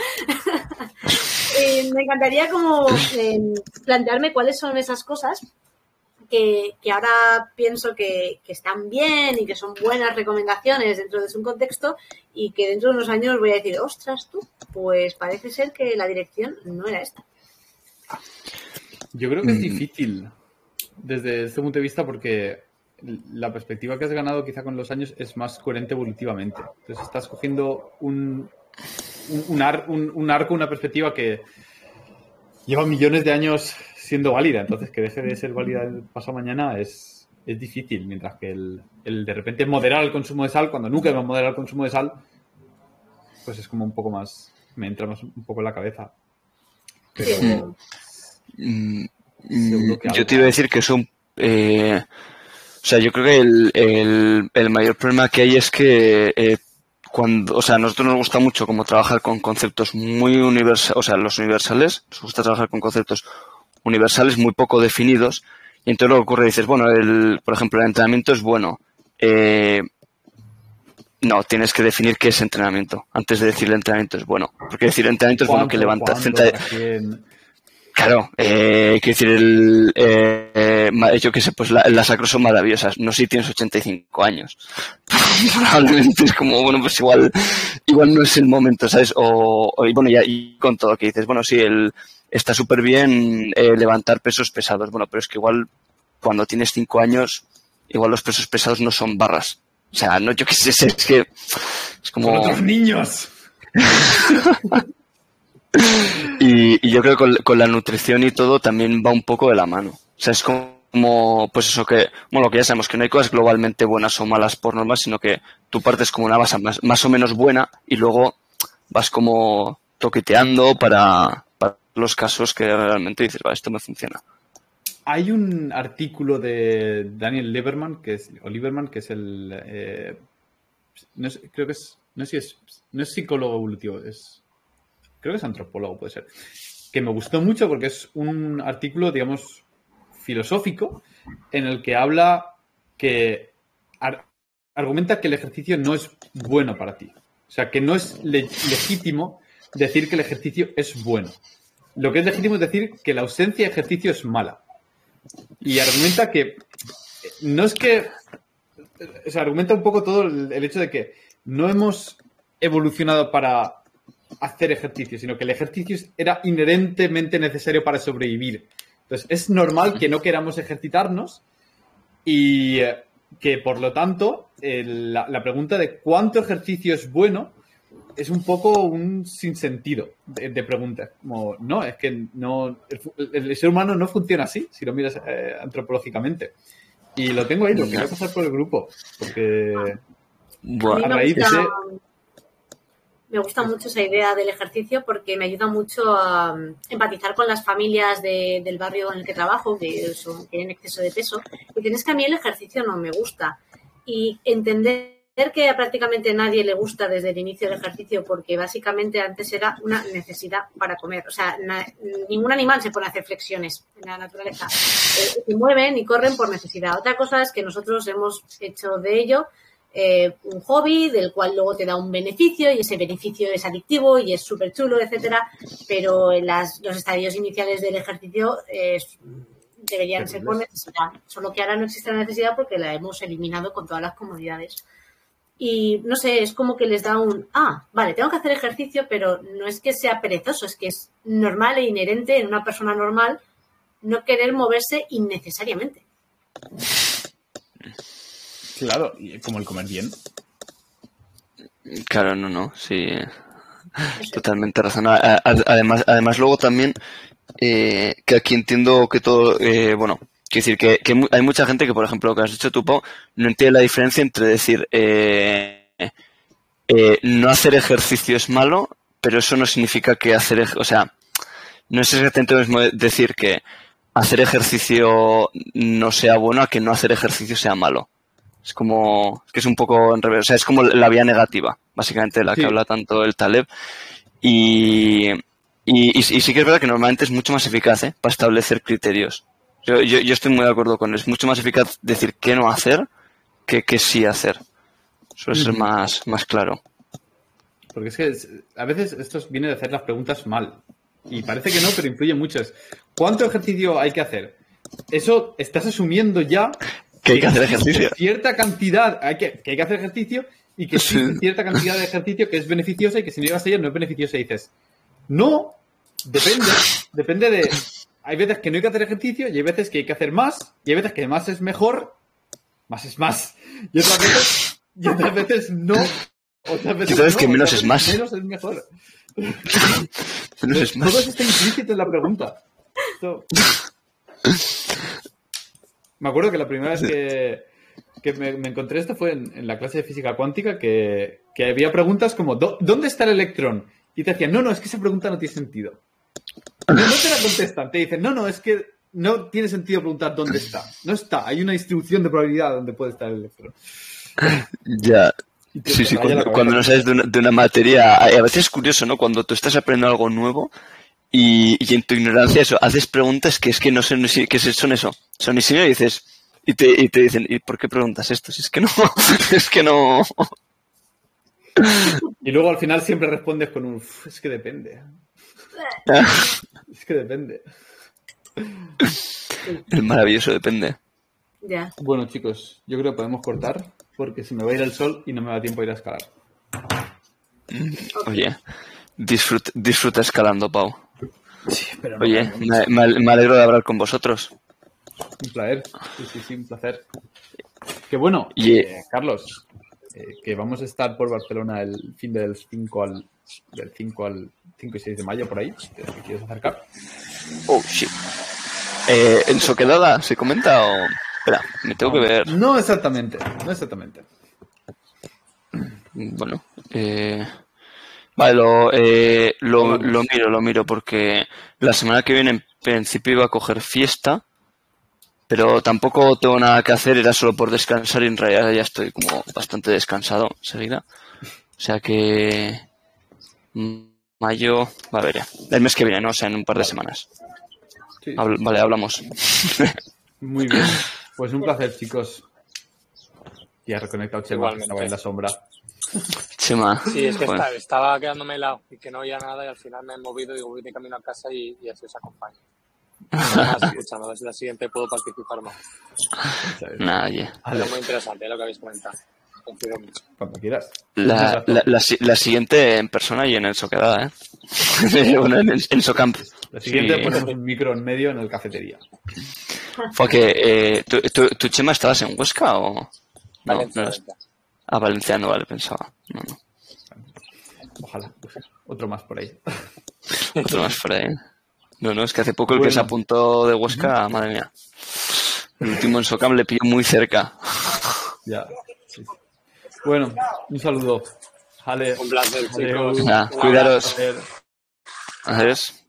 Me encantaría como plantearme cuáles son esas cosas que ahora pienso que están bien y que son buenas recomendaciones dentro de su contexto y que dentro de unos años voy a decir, ostras tú, pues parece ser que la dirección no era esta. Yo creo que es difícil desde este punto de vista porque la perspectiva que has ganado quizá con los años es más coherente evolutivamente. Entonces estás cogiendo un arco, una perspectiva que lleva millones de años siendo válida, entonces que deje de ser válida el pasado mañana es difícil, mientras que el de repente moderar el consumo de sal, cuando nunca hemos moderado el consumo de sal, pues es como un poco más, me entra más un poco en la cabeza. Pero yo te iba a decir que son o sea, yo creo que el mayor problema que hay es que a nosotros nos gusta mucho como trabajar con conceptos muy universales, o sea, los universales, nos gusta trabajar con conceptos universales muy poco definidos, y entonces lo que ocurre dices, bueno, por ejemplo, el entrenamiento es bueno, No, tienes que definir qué es entrenamiento. Antes de decir el entrenamiento es bueno. Porque decir entrenamiento es bueno que levantar... Claro, quiero decir, yo qué sé, pues las acros son maravillosas. No sé si tienes 85 años. Probablemente es como, bueno, pues igual no es el momento, ¿sabes? Y bueno, y con todo que dices, bueno, sí, está súper bien levantar pesos pesados. Bueno, pero es que igual cuando tienes 5 años, igual los pesos pesados no son barras. O sea, no, yo qué sé, es que es como... ¡Con otros niños! Y yo creo que con la nutrición y todo también va un poco de la mano. O sea, es como, pues eso que, bueno, lo que ya sabemos, que no hay cosas globalmente buenas o malas por norma, sino que tú partes como una base más o menos buena y luego vas como toqueteando para los casos que realmente dices, vale, esto me funciona. Hay un artículo de Daniel Lieberman, que es el... no es psicólogo evolutivo, creo que es antropólogo, puede ser. Que me gustó mucho porque es un artículo, digamos, filosófico, en el que habla que... argumenta que el ejercicio no es bueno para ti. O sea, que no es legítimo decir que el ejercicio es bueno. Lo que es legítimo es decir que la ausencia de ejercicio es mala. Y argumenta que no es que... O sea, argumenta un poco todo el hecho de que no hemos evolucionado para hacer ejercicio, sino que el ejercicio era inherentemente necesario para sobrevivir. Entonces, es normal que no queramos ejercitarnos y que, por lo tanto, la pregunta de cuánto ejercicio es bueno es un poco un sinsentido de pregunta. Como, no, es que no, el ser humano no funciona así, si lo miras antropológicamente. Y lo tengo ahí, lo quiero pasar por el grupo, porque a raíz de... Me gusta mucho esa idea del ejercicio porque me ayuda mucho a empatizar con las familias del barrio en el que trabajo, que tienen exceso de peso. Y tienes que a mí el ejercicio no me gusta. Y entender que a prácticamente nadie le gusta desde el inicio del ejercicio porque básicamente antes era una necesidad para comer. O sea, ningún animal se pone a hacer flexiones en la naturaleza. Se mueven y corren por necesidad. Otra cosa es que nosotros hemos hecho de ello un hobby del cual luego te da un beneficio y ese beneficio es adictivo y es súper chulo, etcétera, pero en los estadios iniciales del ejercicio deberían ser por necesidad, solo que ahora no existe la necesidad porque la hemos eliminado con todas las comodidades. Y no sé, es como que les da vale, tengo que hacer ejercicio, pero no es que sea perezoso, es que es normal e inherente en una persona normal no querer moverse innecesariamente. Claro, y como el comer bien. Claro, no, sí. Totalmente razón. Además luego también, que aquí entiendo que todo, bueno, quiero decir que hay mucha gente que, por ejemplo, lo que has dicho tú, Pau, no entiende la diferencia entre decir, no hacer ejercicio es malo, pero eso no significa que o sea, no es exactamente lo mismo decir que hacer ejercicio no sea bueno a que no hacer ejercicio sea malo. Es como, que es un poco en revés, o sea, es como la vía negativa, básicamente, de la que habla tanto el Taleb. Y sí que es verdad que normalmente es mucho más eficaz para establecer criterios. Yo estoy muy de acuerdo con él. Es mucho más eficaz decir qué no hacer que sí hacer. Suele ser más claro. Porque es que a veces esto viene de hacer las preguntas mal. Y parece que no, pero influye mucho. ¿Cuánto ejercicio hay que hacer? Eso estás asumiendo ya que hay que hacer ejercicio. Cierta cantidad, que hay que hacer ejercicio y que existe cierta cantidad de ejercicio que es beneficiosa y que si no llegas a ella no es beneficiosa. Y dices, no, depende de... Hay veces que no hay que hacer ejercicio y hay veces que hay que hacer más y hay veces que más es mejor, más es más. Y otras veces no. Otras veces que menos es más. Menos es mejor. Menos es más. Todo eso está implícito en la pregunta. Me acuerdo que la primera vez que me encontré esto fue en la clase de física cuántica que había preguntas como ¿dónde está el electrón? Y te decían, no, es que esa pregunta no tiene sentido. No te la contestan, te dicen, no, es que no tiene sentido preguntar dónde está. No está, hay una distribución de probabilidad donde puede estar el electrón. Ya. Sí, cuando no sabes de una materia, a veces es curioso, ¿no? Cuando tú estás aprendiendo algo nuevo y en tu ignorancia eso, haces preguntas que es que no sé qué son eso. Son y si no dices, y te dicen, ¿y por qué preguntas esto? Si es que no, es que no. Y luego al final siempre respondes con un es que depende. Es que depende. El maravilloso depende. Ya. Bueno, chicos, yo creo que podemos cortar porque se me va a ir el sol y no me da tiempo a ir a escalar. Oye, disfruta escalando, Pau. Sí, pero no. Oye, me alegro de hablar con vosotros. Un placer. Sí, un placer. Que bueno, Carlos, que vamos a estar por Barcelona el fin del 5 y 6 de mayo, por ahí. ¿Te quieres acercar? Oh, shit. ¿En Soquedada se comenta o...? Espera, me tengo que ver. No exactamente. Bueno, vale, lo miro porque la semana que viene en principio iba a coger fiesta, pero tampoco tengo nada que hacer, era solo por descansar y en realidad ya estoy como bastante descansado enseguida. O sea que mayo, va a ver ya, el mes que viene, ¿no? O sea, en un par de semanas. Sí. Vale, hablamos. Muy bien. Pues un placer, chicos. Ya he reconectado Chema, que estaba en la sombra. Chema. Sí, es que bueno. estaba quedándome helado y que no oía nada y al final me he movido y voy de camino a casa y así os acompaño. Además, escuchando, a ver si la siguiente puedo participar más. Nada, oye. Es muy interesante lo que habéis comentado. Confío mucho. Cuando quieras. La siguiente en persona y en el Soquedada, ¿eh? Bueno, en Socamp. La siguiente sí. ponemos un micro en medio en el cafetería. Fue que ¿tú, Chema, estabas en Huesca o...? No, Valencia, no eras... Valenciano, vale, pensaba. No. Ojalá. Pues, otro más por ahí. Otro más por ahí. No, es que hace poco el que se apuntó de Huesca, madre mía. El último en Socamp le pilló muy cerca. Ya. Sí. Bueno, un saludo. Un placer, chicos. Cuidaros. Adiós.